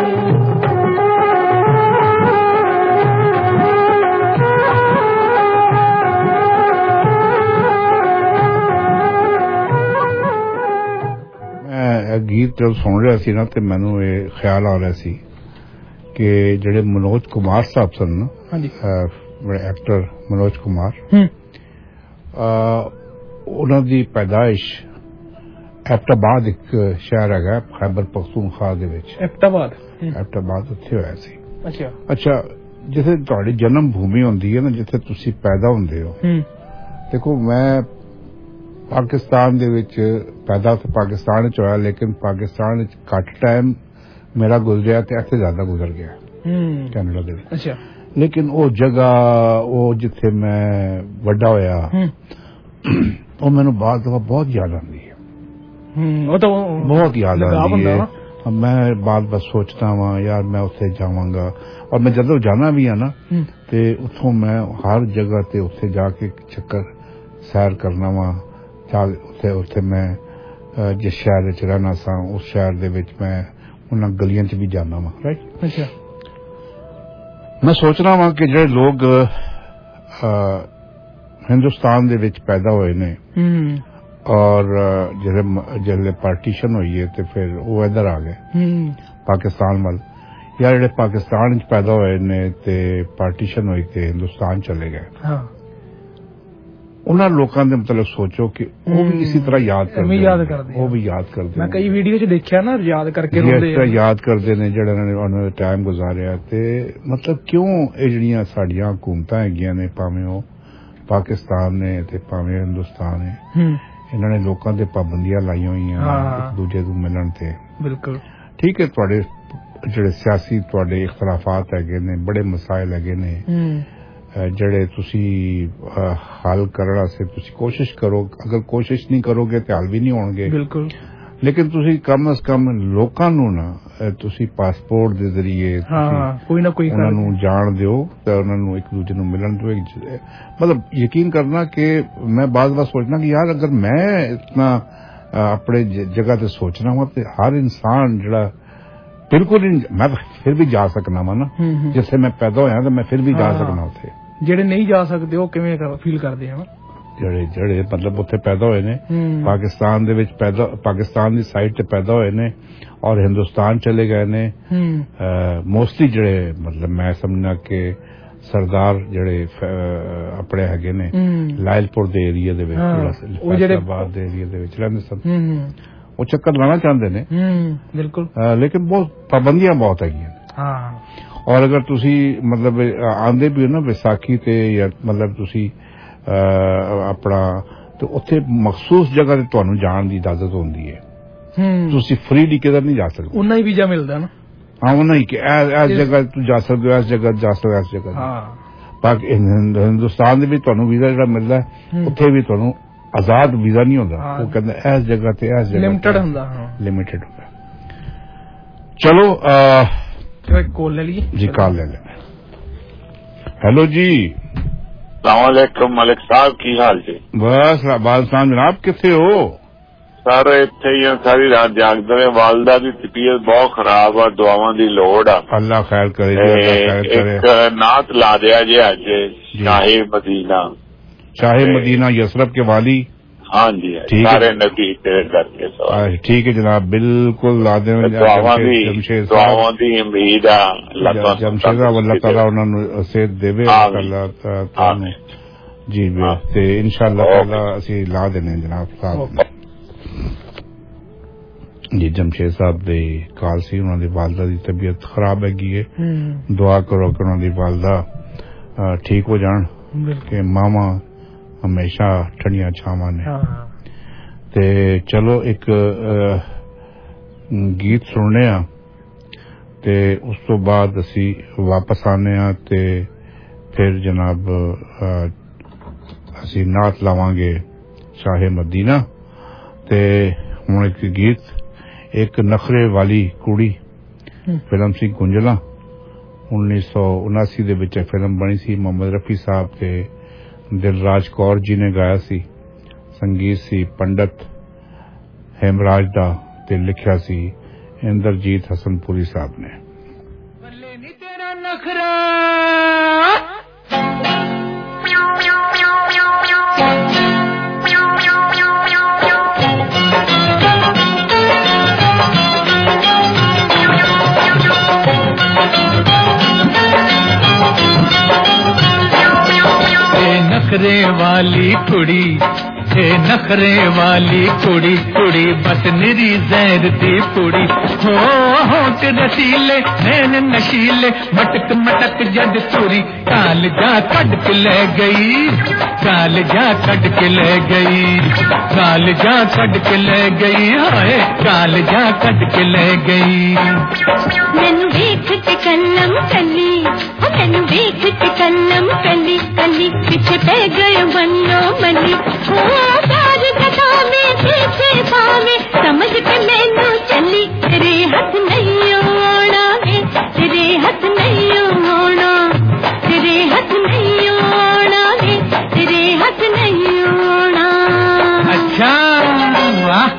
ਗੀਤ ਜਦ ਸੁਣ ਰਿਹਾ ਸੀ ਨਾ ਤੇ ਮੈਨੂੰ ਇਹ ਖਿਆਲ ਆ ਰਿਹਾ ਸੀ ਕਿ ਜਿਹੜੇ ਮਨੋਜ ਕੁਮਾਰ ਸਾਹਿਬ ਸਨ ਨਾ, ਹਾਂਜੀ, ਬੜੇ ਐਕਟਰ ਮਨੋਜ ਕੁਮਾਰ, ਉਹਨਾਂ ਦੀ ਪੈਦਾਇਸ਼ ਐਬਟਾਬਾਦ ਇੱਕ ਸ਼ਹਿਰ ਹੈਗਾ ਖੈਬਰ ਪਖਤੂਨਖਵਾ ਦੇ ਵਿੱਚ। ਐਬਟਾਬਾਦ ਉੱਥੇ ਹੋਇਆ ਸੀ। ਅੱਛਾ, ਜਿੱਥੇ ਤੁਹਾਡੀ ਜਨਮ ਭੂਮੀ ਹੁੰਦੀ ਹੈ ਨਾ, ਜਿੱਥੇ ਤੁਸੀਂ ਪੈਦਾ ਹੁੰਦੇ ਹੋ। ਦੇਖੋ ਮੈਂ ਪਾਕਿਸਤਾਨ ਦੇ ਵਿੱਚ ਪੈਦਾ ਤਾਂ ਪਾਕਿਸਤਾਨ ਵਿੱਚ ਹੋਇਆ, ਲੇਕਿਨ ਪਾਕਿਸਤਾਨ ਵਿੱਚ ਘੱਟ ਟਾਈਮ ਮੇਰਾ ਗੁਜ਼ਰਿਆ ਤੇ ਇੱਥੇ ਜ਼ਿਆਦਾ ਗੁਜ਼ਰ ਗਿਆ ਕੈਨੇਡਾ ਦੇ ਵਿੱਚ। ਅੱਛਾ, ਲੇਕਿਨ ਉਹ ਜਗ੍ਹਾ, ਉਹ ਜਿੱਥੇ ਮੈਂ ਵੱਡਾ ਹੋਇਆ, ਉਹ ਮੈਨੂੰ ਬਾਅਦ ਦਫਾ ਬਹੁਤ ਯਾਦ ਆਉਂਦੀ ਹੈ। ਉਹ ਤਾਂ ਬਹੁਤ ਯਾਦ ਆਉਂਦੀ ਹੈ। ਮੈਂ ਬਾਅਦ ਬਸ ਸੋਚਦਾ ਵਾਂ ਯਾਰ ਮੈਂ ਉੱਥੇ ਜਾਵਾਂਗਾ, ਔਰ ਮੈਂ ਜਦੋਂ ਜਾਣਾ ਵੀ ਆ ਨਾ ਤੇ ਉੱਥੋਂ ਮੈਂ ਹਰ ਜਗ੍ਹਾ ਤੇ ਉੱਥੇ ਜਾ ਕੇ ਚੱਕਰ ਸੈਰ ਕਰਨਾ ਵਾ। ਉੱਥੇ ਮੈਂ ਜਿਸ ਸ਼ਹਿਰ ਵਿੱਚ ਰਹਿਣਾ ਸਾਂ ਉਸ ਸ਼ਹਿਰ ਦੇ ਵਿੱਚ ਮੈਂ ਉਹਨਾਂ ਗਲੀਆਂ 'ਚ ਵੀ ਜਾਣਾ ਵਾ। ਰਾਈਟ। ਅੱਛਾ, ਮੈਂ ਸੋਚਣਾ ਵਾਂ ਕਿ ਜਿਹੜੇ ਲੋਕ ਹਿੰਦੁਸਤਾਨ ਦੇ ਵਿੱਚ ਪੈਦਾ ਹੋਏ ਨੇ ਔਰ ਜਿਹੜੇ ਪਾਰਟੀਸ਼ਨ ਹੋਈ ਹੈ ਤੇ ਫਿਰ ਉਹ ਇੱਧਰ ਆ ਗਏ ਪਾਕਿਸਤਾਨ ਵੱਲ, ਜਾਂ ਜਿਹੜੇ ਪਾਕਿਸਤਾਨ ਵਿੱਚ ਪੈਦਾ ਹੋਏ ਨੇ ਤੇ ਪਾਰਟੀਸ਼ਨ ਹੋਈ ਤੇ ਹਿੰਦੁਸਤਾਨ ਚਲੇ ਗਏ, ਉਹਨਾਂ ਲੋਕਾਂ ਦੇ ਮਤਲਬ ਸੋਚੋ ਕਿ ਉਹ ਵੀ ਇਸੇ ਤਰ੍ਹਾਂ ਯਾਦ ਕਰਦੇ, ਉਹ ਵੀ ਯਾਦ ਕਰਦੇ। ਮੈਂ ਕਈ ਵੀਡੀਓ 'ਚ ਦੇਖਿਆ ਨਾ, ਯਾਦ ਕਰਕੇ ਰੋਂਦੇ ਆ, ਯਾਦ ਕਰਦੇ ਨੇ ਜਿਹੜਾ ਉਹਨਾਂ ਨੇ ਟਾਈਮ ਗੁਜ਼ਾਰਿਆ। ਤੇ ਮਤਲਬ ਕਿਉਂ ਇਹ ਜਿਹੜੀਆਂ ਸਾਡੀਆਂ ਹਕੂਮਤਾਂ ਹੈਗੀਆਂ ਨੇ, ਭਾਵੇਂ ਉਹ ਪਾਕਿਸਤਾਨ ਨੇ ਤੇ ਭਾਵੇਂ ਹਿੰਦੁਸਤਾਨ ਹੈ, ਇਹਨਾਂ ਨੇ ਲੋਕਾਂ ਦੇ ਪਾਬੰਦੀਆਂ ਲਾਈਆਂ ਹੋਈਆਂ ਇੱਕ ਦੂਜੇ ਨੂੰ ਮਿਲਣ ਤੇ। ਬਿਲਕੁਲ ਠੀਕ ਹੈ, ਤੁਹਾਡੇ ਜਿਹੜੇ ਸਿਆਸੀ ਤੁਹਾਡੇ ਇਖਤਲਾਫਾਤ ਹੈਗੇ ਨੇ, ਬੜੇ ਮਸਾਇਲ ਹੈਗੇ ਨੇ ਜਿਹੜੇ ਤੁਸੀਂ ਹੱਲ ਕਰਨ ਵਾਸਤੇ ਤੁਸੀਂ ਕੋਸ਼ਿਸ਼ ਕਰੋ। ਅਗਰ ਕੋਸ਼ਿਸ਼ ਨਹੀਂ ਕਰੋਗੇ ਤੇ ਹੱਲ ਵੀ ਨਹੀਂ ਹੋਣਗੇ। ਬਿਲਕੁਲ। ਲੇਕਿਨ ਤੁਸੀਂ ਕਮ ਅਜ਼ ਕਮ ਲੋਕਾਂ ਨੂੰ ਨਾ ਤੁਸੀਂ ਪਾਸਪੋਰਟ ਦੇ ਜ਼ਰੀਏ ਕੋਈ ਨਾ ਕੋਈ ਉਹਨਾਂ ਨੂੰ ਜਾਣ ਦਿਓ ਤੇ ਉਹਨਾਂ ਨੂੰ ਇੱਕ ਦੂਜੇ ਨੂੰ ਮਿਲਣ ਦਿਓ। ਮਤਲਬ ਯਕੀਨ ਕਰਨਾ ਕਿ ਮੈਂ ਬਾਰ-ਬਾਰ ਸੋਚਣਾ ਕਿ ਯਾਰ ਅਗਰ ਮੈਂ ਇਤਨਾ ਆਪਣੇ ਜਗ੍ਹਾ ਤੇ ਸੋਚਣਾ ਵਾ ਤੇ ਹਰ ਇਨਸਾਨ ਜਿਹੜਾ ਬਿਲਕੁਲ ਹੀ, ਮੈਂ ਫਿਰ ਵੀ ਜਾ ਸਕਣਾ ਵਾ ਨਾ, ਜਿੱਥੇ ਮੈਂ ਪੈਦਾ ਹੋਇਆ ਤਾਂ ਮੈਂ ਫਿਰ ਵੀ ਜਾ ਸਕਣਾ ਉੱਥੇ। ਜਿਹੜੇ ਨਹੀਂ ਜਾ ਸਕਦੇ ਉਹ ਕਿਵੇਂ ਫੀਲ ਕਰਦੇ ਆ? ਜਿਹੜੇ ਮਤਲਬ ਉੱਥੇ ਪੈਦਾ ਹੋਏ ਨੇ, ਪਾਕਿਸਤਾਨ ਦੇ ਵਿੱਚ ਪਾਕਿਸਤਾਨ ਦੀ ਸਾਈਡ ਤੇ ਪੈਦਾ ਹੋਏ ਨੇ ਔਰ ਹਿੰਦੁਸਤਾਨ ਚਲੇ ਗਏ ਨੇ, ਮੋਸਟਲੀ ਜਿਹੜੇ ਮਤਲਬ ਮੈਂ ਸਮਝਣਾ ਕਿ ਸਰਦਾਰ ਜਿਹੜੇ ਆਪਣੇ ਹੈਗੇ ਨੇ ਲਾਇਲਪੁਰ ਦੇ ਏਰੀਆ ਦੇ ਵਿੱਚ, ਫੈਸਲਾਬਾਦ ਦੇ ਏਰੀਆ ਦੇ ਵਿੱਚ ਰਹਿੰਦੇ ਸਨ, ਉਹ ਚੱਕਰ ਲਾਣਾ ਚਾਹੁੰਦੇ ਨੇ। ਬਿਲਕੁਲ। ਲੇਕਿਨ ਬਹੁਤ ਪਾਬੰਦੀਆਂ ਬਹੁਤ ਹੈਗੀਆਂ। ਔਰ ਅਗਰ ਤੁਸੀਂ ਮਤਲਬ ਆਂਦੇ ਵੀ ਹੋ ਨਾ ਵਿਸਾਖੀ ਤੇ, ਜਾਂ ਮਤਲਬ ਤੁਸੀਂ ਆਪਣਾ ਤੇ ਉੱਥੇ ਮਖਸੂਸ ਜਗ੍ਹਾ ਤੇ ਤੁਹਾਨੂੰ ਜਾਣ ਦੀ ਇਜਾਜ਼ਤ ਹੁੰਦੀ ਹੈ। ਤੁਸੀਂ ਫ੍ਰੀ ਕਿਧਰ ਨਹੀਂ ਜਾ ਸਕਦੇ। ਉਹਨਾਂ ਹੀ ਵੀਜ਼ਾ ਮਿਲਦਾ ਨਾ। ਉਹਨਾਂ ਹੀ ਕਿ ਇਸ ਜਗ੍ਹਾ ਤੂੰ ਜਾ ਸਕਦੇ ਹੋ, ਇਸ ਜਗ੍ਹਾ ਜਾ ਸਕਦੇ ਹੋ, ਇਸ ਜਗ੍ਹਾ। ਹਿੰਦੁਸਤਾਨ ਦੇ ਵਿੱਚ ਤੁਹਾਨੂੰ ਵੀਜ਼ਾ ਜਿਹੜਾ ਮਿਲਦਾ ਉੱਥੇ ਵੀ ਤੁਹਾਨੂੰ ਆਜ਼ਾਦ ਵੀਜ਼ਾ ਨਹੀਂ ਹੁੰਦਾ। ਉਹ ਕਹਿੰਦਾ ਇਸ ਜਗ੍ਹਾ ਤੇ ਇਸ ਜਗ੍ਹਾ ਲਿਮਟਿਡ ਹੁੰਦਾ। ਲਿਮਿਟਿਡ ਹੁੰਦਾ। ਚਲੋ ਕੋਲ ਲੈ ਲਈਏ ਜੀ, ਕਾਲ ਲੈ ਲੈਣਾ। ਹੈਲੋ ਜੀ, ਸਲਾਮੁਅਲੈकुम ਮਲਿਕ ਸਾਹਿਬ, ਕੀ ਹਾਲ ਜੀ? ਬਸ ਬਾਦਸ਼ਾਹ ਜਨਾਬ, ਕਿੱਥੇ ਹੋ? ਸਰ ਇੱਥੇ ਹੀ ਸਾਰੀ ਰਾਤ ਜਾਗਦੇ ਰਹੇ। ਵਾਲਦਾ ਦੀ ਤਬੀਅਤ ਬਹੁਤ ਖਰਾਬ ਆ, ਦੁਆਵਾਂ ਦੀ ਲੋੜ ਆ। ਅੱਲਾ ਖੈਰ ਕਰੇ। ਇੱਕ ਨਾਤ ਲਾ ਦਿਆ ਜੇ ਅੱਜ, ਸ਼ਾਹੇ ਮਦੀਨਾ। शाहे मदीना यसरफ के वाली। हाँ जी, सारे नबी तेरे दर के सवाल। ठीक है जनाब, बिल्कुल लादेन। जमशेद अल्लाह ताला उन्होंने सेहत देवे जी ते इंशाअल्लाह ताला असी ला देने जनाब। जी जमशेद साहब दे काल सी, उन्होंने वालदा दी तबीयत खराब हैगी है। दुआ करो कि उन्होंने वालदा ठीक हो जान, कि मामा हमेशा ठंडियां छावां ने। ते चलो एक गीत सुनने आ ते उस तो बाद असी वापस आने आ ते फिर जनाब असी नात लावांगे शाहे मदीना ते हुण एक गीत एक नखरे वाली कुड़ी film C गुंजला 1979 they which film बनी सी। मोहम्मद रफी साहब ते दिलराज कौर जी ने गाया सी। संगीत सी पंडित हेमराज दा ते लिखिया सी इंद्रजीत हसनपुरी साहब ने। नखरे वाली कुड़ी हे नखरे वाली कुड़ी कुड़ी बस निरी जहर दी पुड़ी हो होंठ रसीले नैन नशीले मटक मटक जद तुरी काल जा कट के ले गई काल जा कट के ले गई काल जा कट के ले गई हाय काल जा कट के ले गई। मैनू वेख के कलम कली मैनू वेख के कलम कली कली पीछे पै गए बन्नो मनी प्यार कथा में पीछे पावे समझ के मैनू चली तेरे हाथ नहीं होना तेरे हाथ नहीं होना तेरे हाथ नहीं होना तेरे हाथ नहीं होना। अच्छा वाह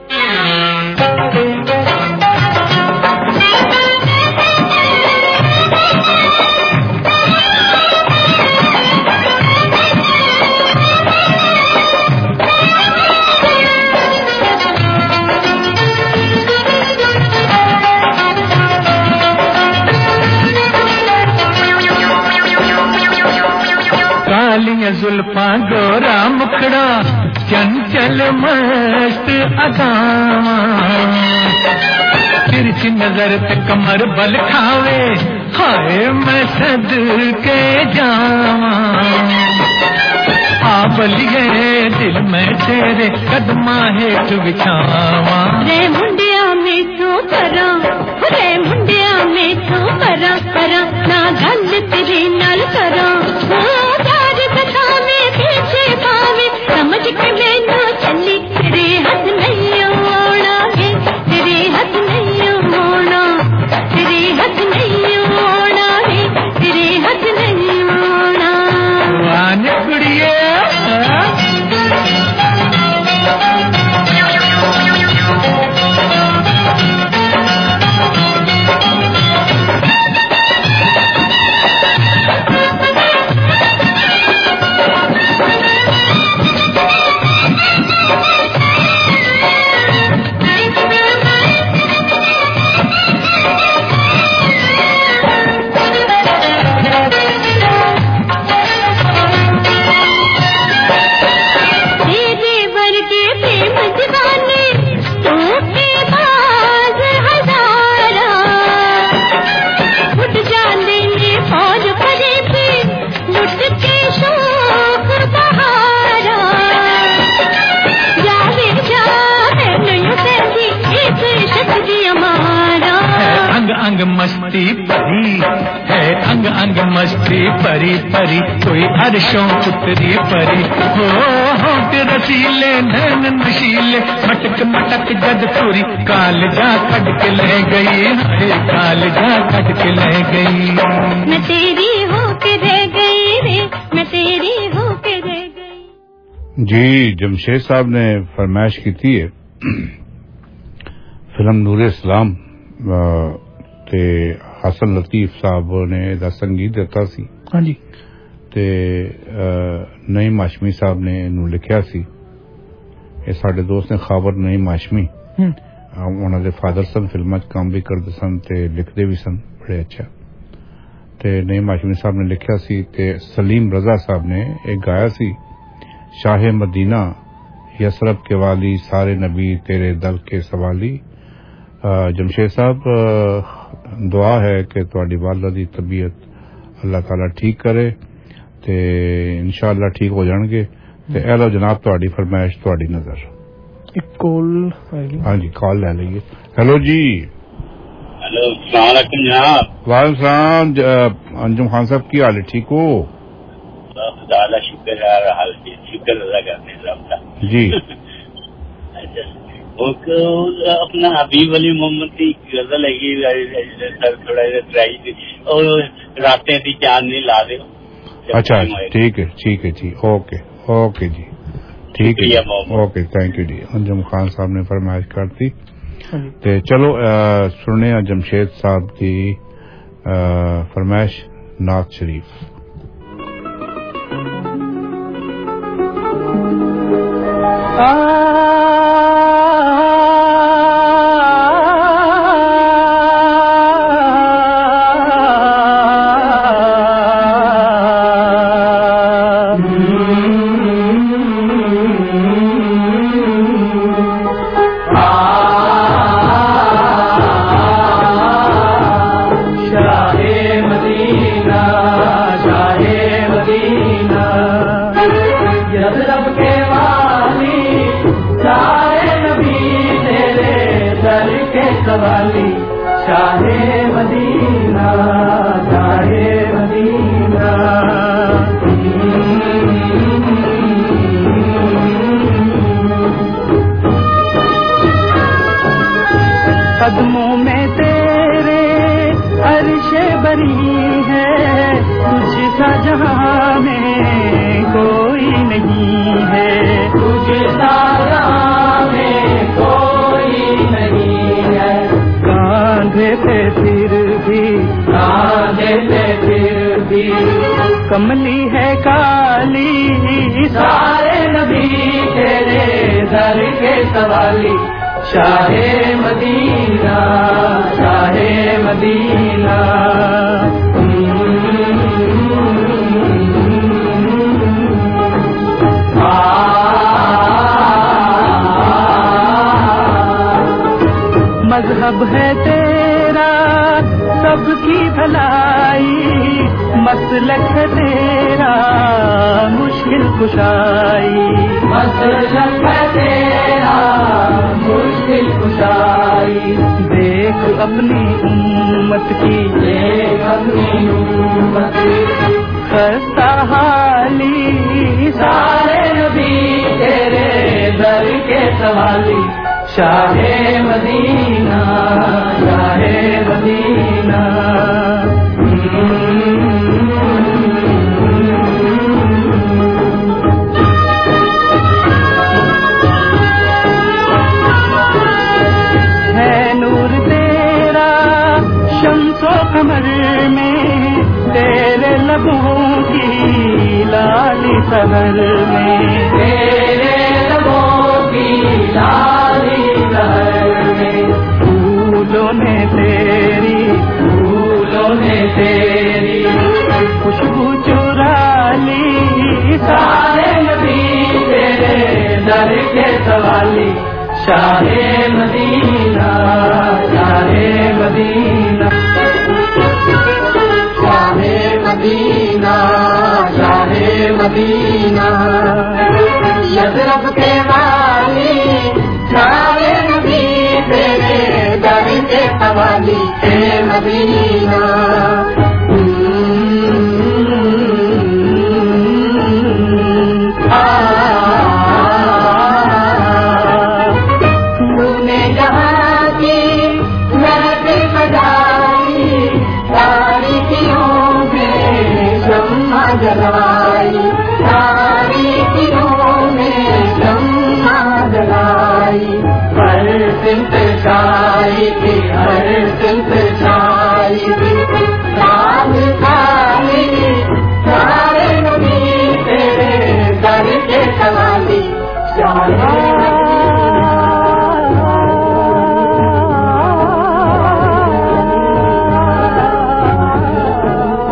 कालियां जुल्फा गोरा मुखड़ा चंचल मस्त अदावा तिरछी नजर ते कमर बल खावे हाय मैं सद के जावा आ बलिए दिल में तेरे कदमा हेठ बिछावा रे मुंडिया में तो करा रे मुंडिया में तो करा करा ना गल तेरे नाल करा प्यार कथा में पीछे पावे समझ के मैनू चली तेरे हाथ नहीं होना तेरे हाथ नहीं होना तेरे हाथ नहीं होना तेरे हाथ नहीं होना। वान कुड़िए अंग मस्ती परी है अंग अंग मस्ती परी परी कोई अर्शों उतरी परी हो होंठ रसीले नैन नशीले मटक मटक जद तुरी काल जा कट के ले गई है काल जा कट के ले गई। मैं तेरी होके रह गई रे मैं तेरी होके रह गई। जी जमशेद साहब ने फरमाइश की थी फिल्म नूरे इस्लाम ते हसन लतीफ साहब ने दा संगीत दिता सी। हाँ जी ते नईम हाशमी साहब ने इनू लिखिया सी। ये साडे दोस्त ने खबर नईम हाशमी उन्हां दे फादर सन फिल्मां च काम भी करदे सन ते लिखदे भी सन बड़े अच्छा। ते नईम हाशमी साहब ने लिखिया सी ते सलीम रजा साहब ने एक गाया सी शाहे मदीना यसरब के वाली सारे नबी तेरे दल के सवाली। जमशेद साहब दुआ है कि तुहाडी वालिदा दी तबीयत अल्लाह ताला ठीक करे ते इंशाअल्लाह ठीक हो जाणगे ਤੇ ਇਹ ਲਓ ਜਨਾਬ ਤੁਹਾਡੀ ਫਰਮਾਇਸ਼ ਤੁਹਾਡੀ ਨਜ਼ਰ ਇੱਕ ਕਾਲ ਹਾਂਜੀ ਕਾਲ ਲੈ ਲਈਏ हेलो जी हेलो अस्सलाम वालेकुम जनाब वालेकुम सलाम अंजुम खान साहब की हाल है ठीक हो खुदा का शुक्र है हाल शुक्र अदा करते हैं सबका जी अपना हबीब अली मोहम्मद की गजल है सर थोड़ा ट्राई और रातें की चांद नहीं ला दो अच्छा ठीक है जी ओके जी ठीक है ओके थैंक यू जी अंजुम खान साहब ने फरमाइश करती ते चलो सुनने जमशेद साहब की फरमाइश नात शरीफ कदमों में तेरे अर्शे बरी है तुझसा जहां में कोई नहीं है तुझसा जहां में कोई नहीं है कांधे पे फिर भी कमली है काली सारे नबी तेरे दर के सवाली शाहे मदीना मजहब है तेरा सबकी भलाई मसलक है तेरा मुश्किल कुशाई मसलक है तेरा मुश्किल कुशाई देख अपनी उम्मत की खस्ता हाली सारे नबी तेरे दर के सवाली शाहे मदीना है नूर तेरा शम्सो कमर में तेरे लबों की लाली सहर में तेरे लबों की लाली सहर में फूलों ने तेरी खुशबू चुरा ली सारे नबी तेरे दर के सवाली शाहे मदीना यज़रब के वाली सारे नबी तेरे दर के सवाली मदीना हर सिंत छाई राम खाली सारे नबी तेरे दर के सवाली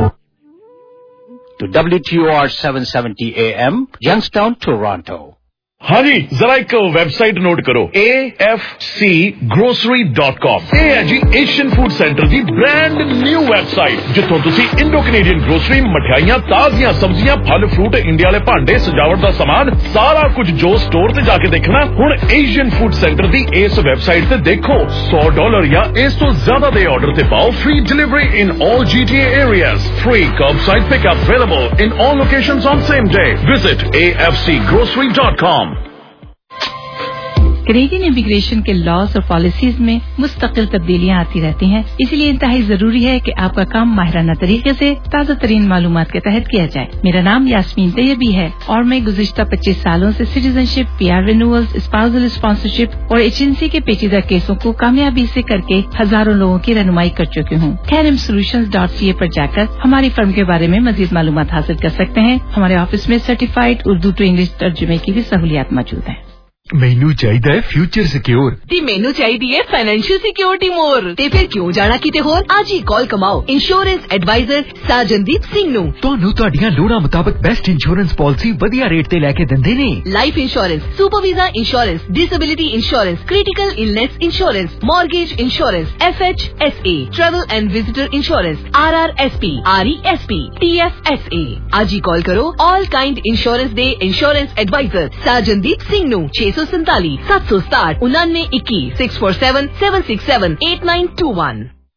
to WTOR 770 AM, Youngstown, Toronto. हाँ जी, जरा एक वेबसाइट नोट करो, AFCgrocery.com। ये है जी एशियन फूड सेंटर की ब्रांड न्यू वेबसाइट, जिथों तुसी इंडो कनेडियन ग्रोसरी, मठियाइयां, ताजियां सब्जियां, फल फ्रूट, इंडिया वाले भांडे, सजावट का सामान, सारा कुछ जो स्टोर ते जाके देखना हुण एशियन फूड सेंटर की इस वेबसाइट ते देखो। $100 या इस तो ज्यादा दे ऑर्डर ते पाओ free delivery in all GTA areas, free curbside pickup available in all locations on same day. Visit AFCgrocery.com। Canadian immigration के लॉज और पॉलिसीज में मुस्तकिल तब्दीलियां आती रहती हैं, इसलिए इंतहाई जरूरी है कि आपका काम माहिराना तरीके से ताज़ा तरीन मालूमात के तहत किया जाए। मेरा नाम यास्मीन तैयबी है और मैं गुज़िश्ता 25 सालों से citizenship, PR renewals, spousal sponsorship और एजेंसी के पेचीदा केसों को कामयाबी से करके हजारों लोगों की रहनुमाई कर चुकी हूँ। KNMsolutions.ca पर जाकर हमारी फर्म के बारे में मजीद मालूमात हासिल कर सकते हैं। हमारे ऑफिस में सर्टिफाइड उर्दू टू इंग्लिश तर्जुमे की भी सहूलियात मौजूद है। मैनू चाहिए फ्यूचर सिक्योर ते मैनू चाहिए फाइनेंशियल सिक्योरिटी मोर ते फिर क्यों जाना किते होर आज ही कॉल कमाओ इंश्योरेंस एडवाइजर साजनदीप सिंह नू। ਤੁਹਾਨੂੰ ਤੁਹਾਡੀਆਂ ਲੋੜਾਂ ਮੁਤਾਬਕ ਬੈਸਟ ਇੰਸ਼ੋਰੈਂਸ ਪਾਲਿਸੀ ਵਧੀਆ ਰੇਟ ਤੇ ਲੈ ਕੇ ਦਿੰਦੇ ਨੇ। Life insurance, super visa insurance, disability insurance, critical illness insurance, mortgage insurance, FHSA, travel and visitor insurance, RRSP, RESP, TFSA। आज ही कॉल करो ऑल काइंड इंश्योरेंस दे इंश्योरेंस एडवाइजर साजनदीप सिंह नू 647 767 9921 647 767 8921।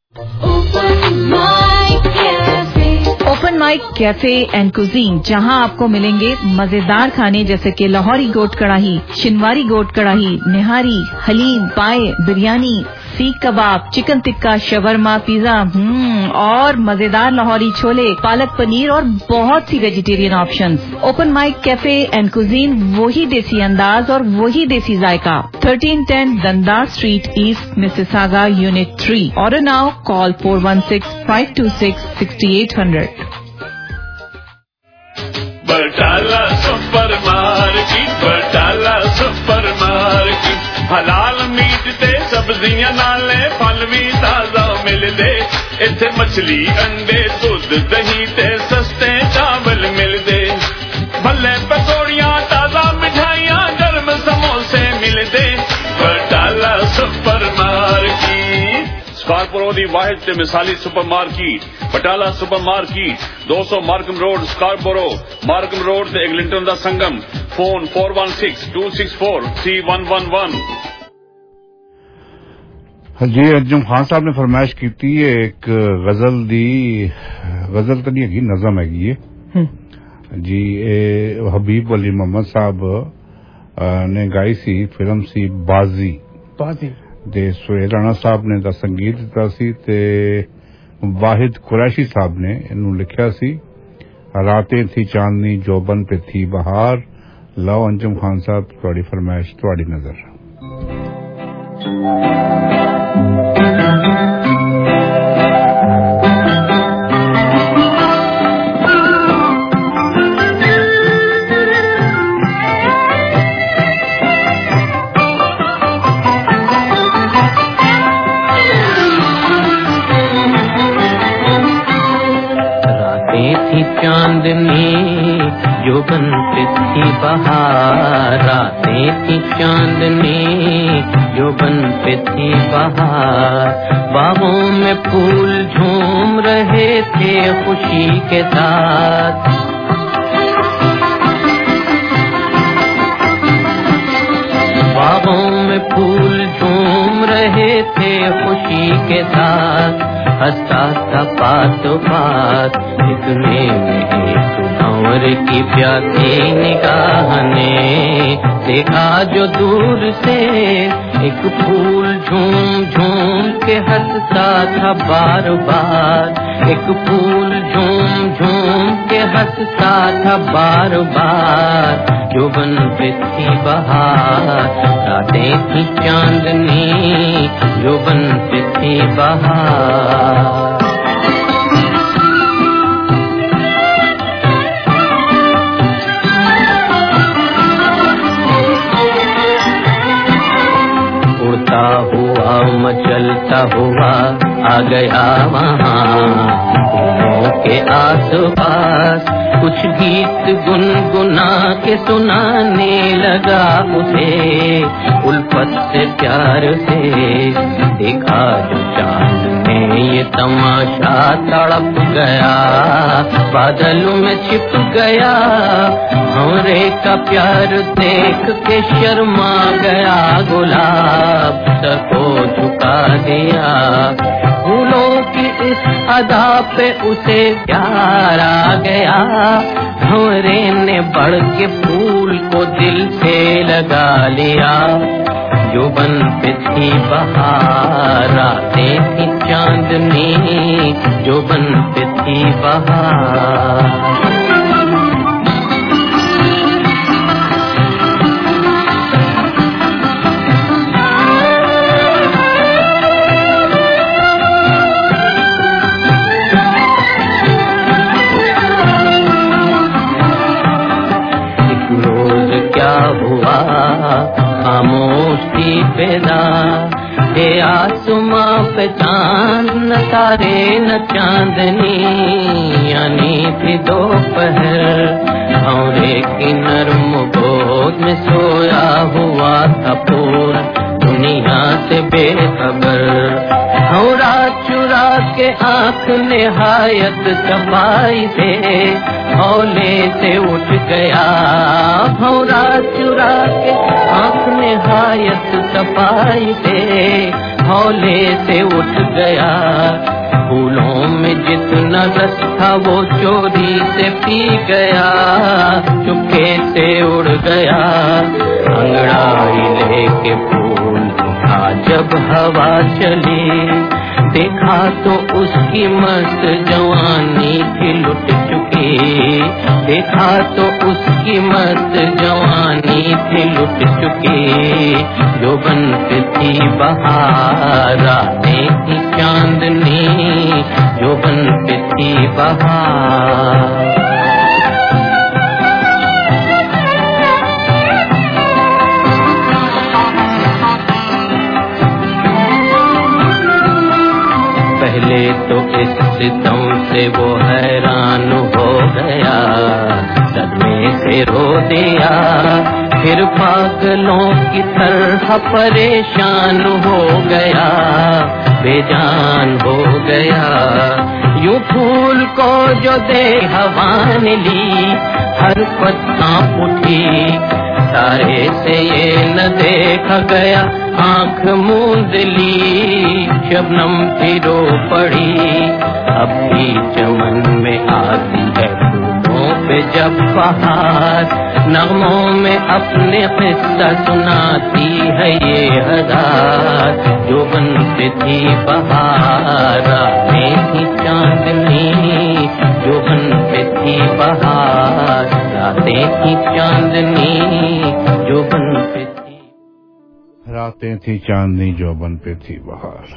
Open mic cafe and cuisine, जहां आपको मिलेंगे मजेदार खाने जैसे कि लाहौरी गोट कढ़ाई, शिनवारी गोट कढ़ाई, निहारी, हलीम, पाए, बिरयानी, सीख कबाब, चिकन टिक्का, शवरमा, पिज्जा और मजेदार लाहौरी छोले, पालक पनीर और बहुत सी vegetarian options. Open mic cafe and cuisine, वही देसी अंदाज और वही देसी जायका। 1310 Dundas street east, Mississauga, unit 3। Order now, call 416-526-6800। Batala super market, Batala super market, हलाल मीट ते सब्जियां नाले फल भी ताजा मिलदे। इत्थे मछली, अंडे, दूध, दही ते सस्ते चावल मिलदे। भले पकौड़ियां, ताजा मिठाइयां, गर्म समोसे मिलदे। बटाला सुपर मार्केट स्कार्पोरो दी वाहिद ते मिसाली super market, Batala super market 200 Markham road Scarborough, Markham road ते एग्लिंटन दा संगम। फोन 416-264-3111। जी अंजुम खान साहब ने फरमाइश की थी एक गजल तो नहीं हैगी, नज़म हैगी है जी। हबीब अली मोहम्मद साहब ने गाई सी, फिल्म सी बाजी दे सुहेल राणा साहब ने दा संगीत दिता सी ते वाहिद कुरैशी साहब ने इनू लिखिया सी। रातें थी चांदनी, जोबन पे थी बहार। लो अंजुम खान साहब, तुहाडी फरमाइश, तुहाडी नजर। चांदनी जोबन पे थी बहार, रातें थी चांदनी जोबन पे थी बहार। बागों में फूल झूम रहे थे खुशी के साथ। बागों में फूल झूम रहे थे खुशी के साथ। हंसता था पातो पात, इतने में एक भंवर की प्यासी निगाह ने देखा जो दूर से एक फूल झूम झूम के हंसता था बार बार। एक फूल झूम झूम के हंसता था बार बार। जोबन पे थी बहार, रातें थी चांदनी, जोबन पे थी बहार। उड़ता हुआ मचलता हुआ आ गया वहाँ फूलों के आसपास, कुछ गीत गुनगुना के सुनाने लगा उसे, उल्फत से प्यार से देखा जो चांद ने ये तमाशा, तड़प गया बादलों में छिप गया, भंवरे का प्यार देख के शर्मा गया, गुलाब सर को झुका दिया, फूलों की इस अदा पे उसे प्यार आ गया, भंवरे ने बढ़ के फूल को दिल से लगा लिया, यौवन पे थी बहार, रातें थी चांदनी, यौवन पे थी बहार। हुआ खामोशी पैदा, हे आसमां पे चांद न तारे न चांदनी, यानी थी दोपहर, भंवरे की नरम गोद में सोया हुआ था फूल, दुनिया से बेखबर, भंवरा चुरा के आँख निहायत सफाई से हौले से उठ गया, भंवरा चुरा के आँख निहायत सफाई से हौले से उठ गया, फूलों में जितना रस था वो चोरी से पी गया, चुपके से उड़ गया, अंगड़ाई लेके फूल उठा जब हवा चली, देखा तो उसकी मस्त जवानी थी लुट चुकी, देखा तो उसकी मस्त जवानी थी लुट चुकी, यौवन पे थी बहार, रातें थी चांदनी, यौवन पे थी बहार। पहले तो इस सितम से वो हैरान हो गया, सदमे से रो दिया, फिर पागलों की तरह परेशान हो गया, बेजान हो गया, यूं फूल को जो दे हवा ने ली, हर पत्ता उठी, तारे से ये न देखा गया, आँख मूंद ली, शबनम थी रो पड़ी, अब भी चमन में आती है फूलों पे जब बहार, नगमों में अपने किस्सा सुनाती है ये हजार, यौवन पे थी बहार, रातें थी चांदनी, यौवन पे थी बहार, रातें थी चांदनी, यौवन पे थी, रातें थी चांदनी, यौवन पे थी बहार।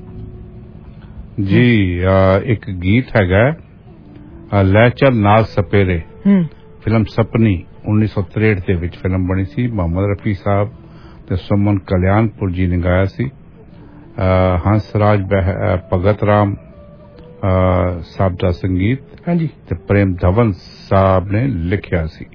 जी एक गीत हैगा लै चल नाल सपेरे, फिल्म सपनी 1963 ਦੇ ਵਿੱਚ ਫਿਲਮ ਬਣੀ ਸੀ, ਮੁਹੰਮਦ ਰਫੀ ਸਾਹਿਬ ਤੇ ਸੁਮਨ ਕਲਿਆਣਪੁਰ ਜੀ ਨੇ ਗਾਇਆ ਸੀ, ਹੰਸਰਾਜ ਭਗਤ ਰਾਮ ਸਾਹਿਬ ਦਾ ਸੰਗੀਤ ਹਾਂਜੀ ਤੇ ਪ੍ਰੇਮ ਧਵਨ ਸਾਹਿਬ ਨੇ ਲਿਖਿਆ ਸੀ।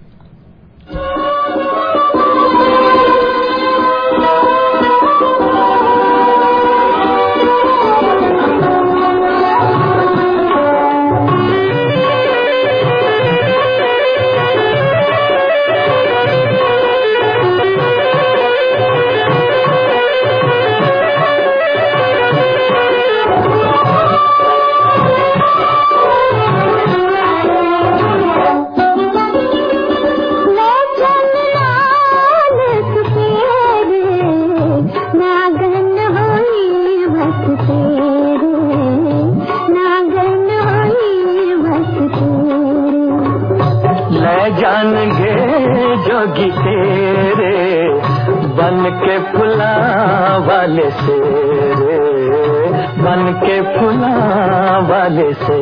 जोगी तेरे बन के फुला वाले से, बन के फुला वाले से,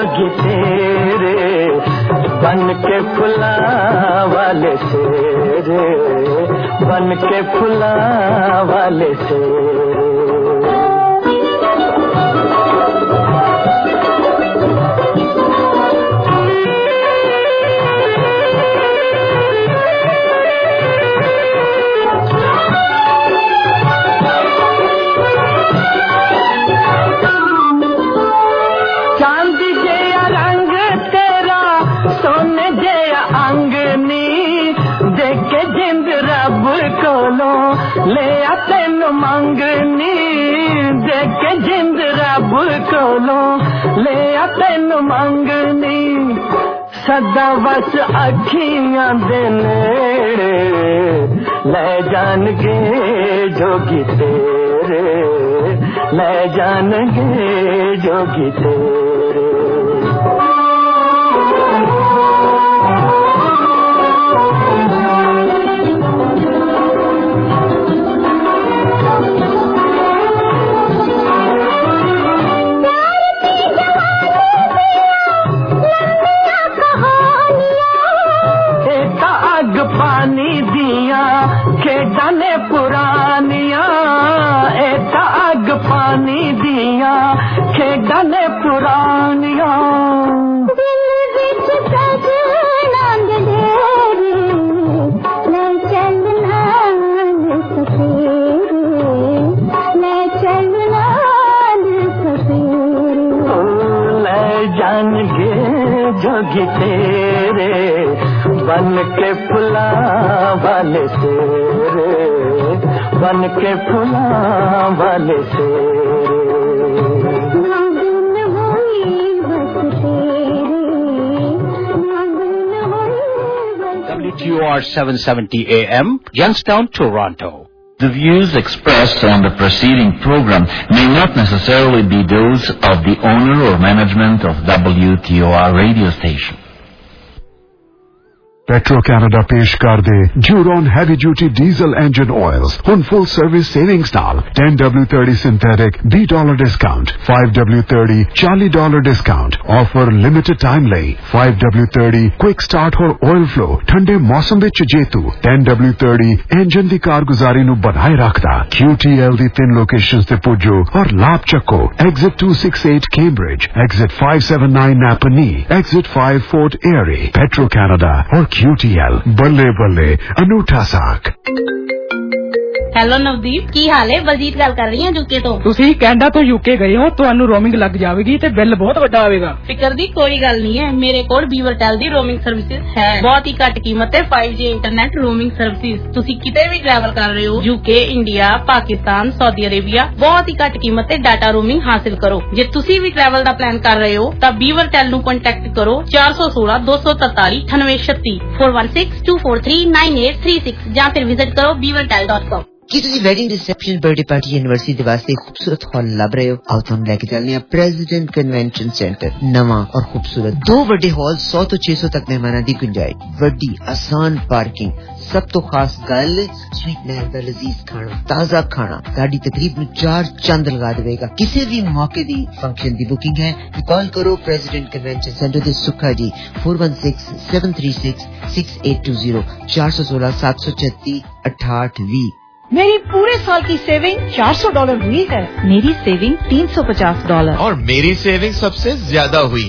जोगी तेरे बन के फुला वाले से रे बन के फुला वाले से ले तेन मंगनी देख जिंद रब कोलो ले तेन मंगनी सदा बस अखियां दे नेड़े ले जाणगे जोगी तेरे ले जाणगे जोगी तेरे पानी दिया खेड़ा ने पुरानिया एक आग पानी दिया खेड़ा ने पुरानिया दिल विच सजना अंधेरे मैं चलना सफेरे मैं चलना सफेरे ले जाणगे जोगी तेरे बन के फुला वाले से रे बन के फुला वाले से WTOR 770 AM, Youngstown, Toronto. The views expressed on the preceding program may not necessarily be those of the owner or management of WTOR radio station. Petro-Canada पेश कर दे Duron Heavy Duty Diesel Engine Oils on full service savings नाल $10W30 synthetic $20 discount $5W30 $40 discount offer limited time लई $5W30 quick start और oil flow ठंडे मौसम विच जेतू $10W30 इंजन दी कारगुजारी नु बनाए रखदा QTL दी 3 लोकेशंस ते पुजो और लाभ चक्को exit 268 Cambridge exit 579 Napanee exit 5 Fort Erie Petro-Canada और QTL बल्ले बल्ले अनूठा साक हेलो नवदीप की हाल है बलजीत गल कर रही है यूके तो ਤੁਸੀਂ ਕੈਨੇਡਾ ਤੋਂ यूके गए हो ਤੁਹਾਨੂੰ ਰੋਮਿੰਗ ਲੱਗ ਜਾਵੇਗੀ ਤੇ ਬਿੱਲ ਬਹੁਤ ਵੱਡਾ ਆਵੇਗਾ ਫਿਕਰ ਦੀ ਕੋਈ ਗੱਲ ਨਹੀਂ ਹੈ ਮੇਰੇ ਕੋਲ ਵੀਵਰਟੈਲ ਦੀ ਰੋਮਿੰਗ ਸਰਵਿਸਿਜ਼ ਹੈ ਬਹੁਤ ਹੀ ਘੱਟ ਕੀਮਤ ਤੇ 5G ਇੰਟਰਨੈਟ ਰੋਮਿੰਗ ਸਰਵਿਸਿਜ਼ ਤੁਸੀਂ ਕਿਤੇ ਵੀ ਟਰੈਵਲ ਕਰ ਰਹੇ ਹੋ UK India Pakistan Saudi Arabia ਬਹੁਤ ਹੀ ਘੱਟ ਕੀਮਤ ਤੇ ਡਾਟਾ ਰੋਮਿੰਗ ਹਾਸਿਲ ਕਰੋ ਜੇ ਤੁਸੀਂ ਵੀ ਟਰੈਵਲ ਦਾ ਪਲਾਨ ਕਰ ਰਹੇ ਹੋ ਤਾਂ ਵੀਵਰਟੈਲ ਨੂੰ ਕੰਟੈਕਟ ਕਰੋ 416 243 9836 4162439836 ਜਾਂ ਫਿਰ ਵਿਜ਼ਿਟ ਕਰੋ beavertel.com ਕੀ ਤੁਸੀਂ wedding reception birthday party anniversary ਦੇ ਵਾਸਤੇ ਖੂਬਸੂਰਤ ਹਾਲ ਲੱਭ ਰਹੇ ਹੋ ਆਓ ਤੁਹਾਨੂੰ ਲੈ ਕੇ ਚੱਲਦੇ ਹਾਂ ਪ੍ਰੈਜ਼ੀਡੈਂਟ ਕਨਵੈਨਸ਼ਨ ਸੈਂਟਰ ਨਵਾਂ ਔਰ ਖੂਬਸੂਰਤ 2 ਵੱਡੇ ਹਾਲ 100 ਤੋਂ 600 ਤੱਕ ਮਹਿਮਾਨਾਂ ਦੀ ਗੁੰਜਾਇਸ਼ ਵੱਡੀ ਆਸਾਨ ਪਾਰਕਿੰਗ ਸਭ ਤੋਂ ਖਾਸ ਗੱਲ ਸਵੀਟ ਮਹਿਲ ਦਾ ਲਜ਼ੀਜ਼ ਖਾਣਾ ਤਾਜ਼ਾ ਖਾਣਾ ਸਾਡੀ ਤਕਰੀਬ ਨੂੰ 4 ਚੰਦ ਲਗਾ ਦੇਵੇਗਾ ਕਿਸੇ ਵੀ ਮੌਕੇ ਦੀ ਫੰਕਸ਼ਨ ਦੀ ਬੁਕਿੰਗ ਹੈ ਕਾਲ ਕਰੋ ਪ੍ਰੈਜ਼ੀਡੈਂਟ ਕਨਵੈਨਸ਼ਨ ਸੈਂਟਰ ਦੇ ਸੁੱਖਾ ਜੀ 4167366820 416 736 6820 मेरी पूरे साल की सेविंग $400 हुई है मेरी सेविंग $350 और मेरी सेविंग सबसे ज्यादा हुई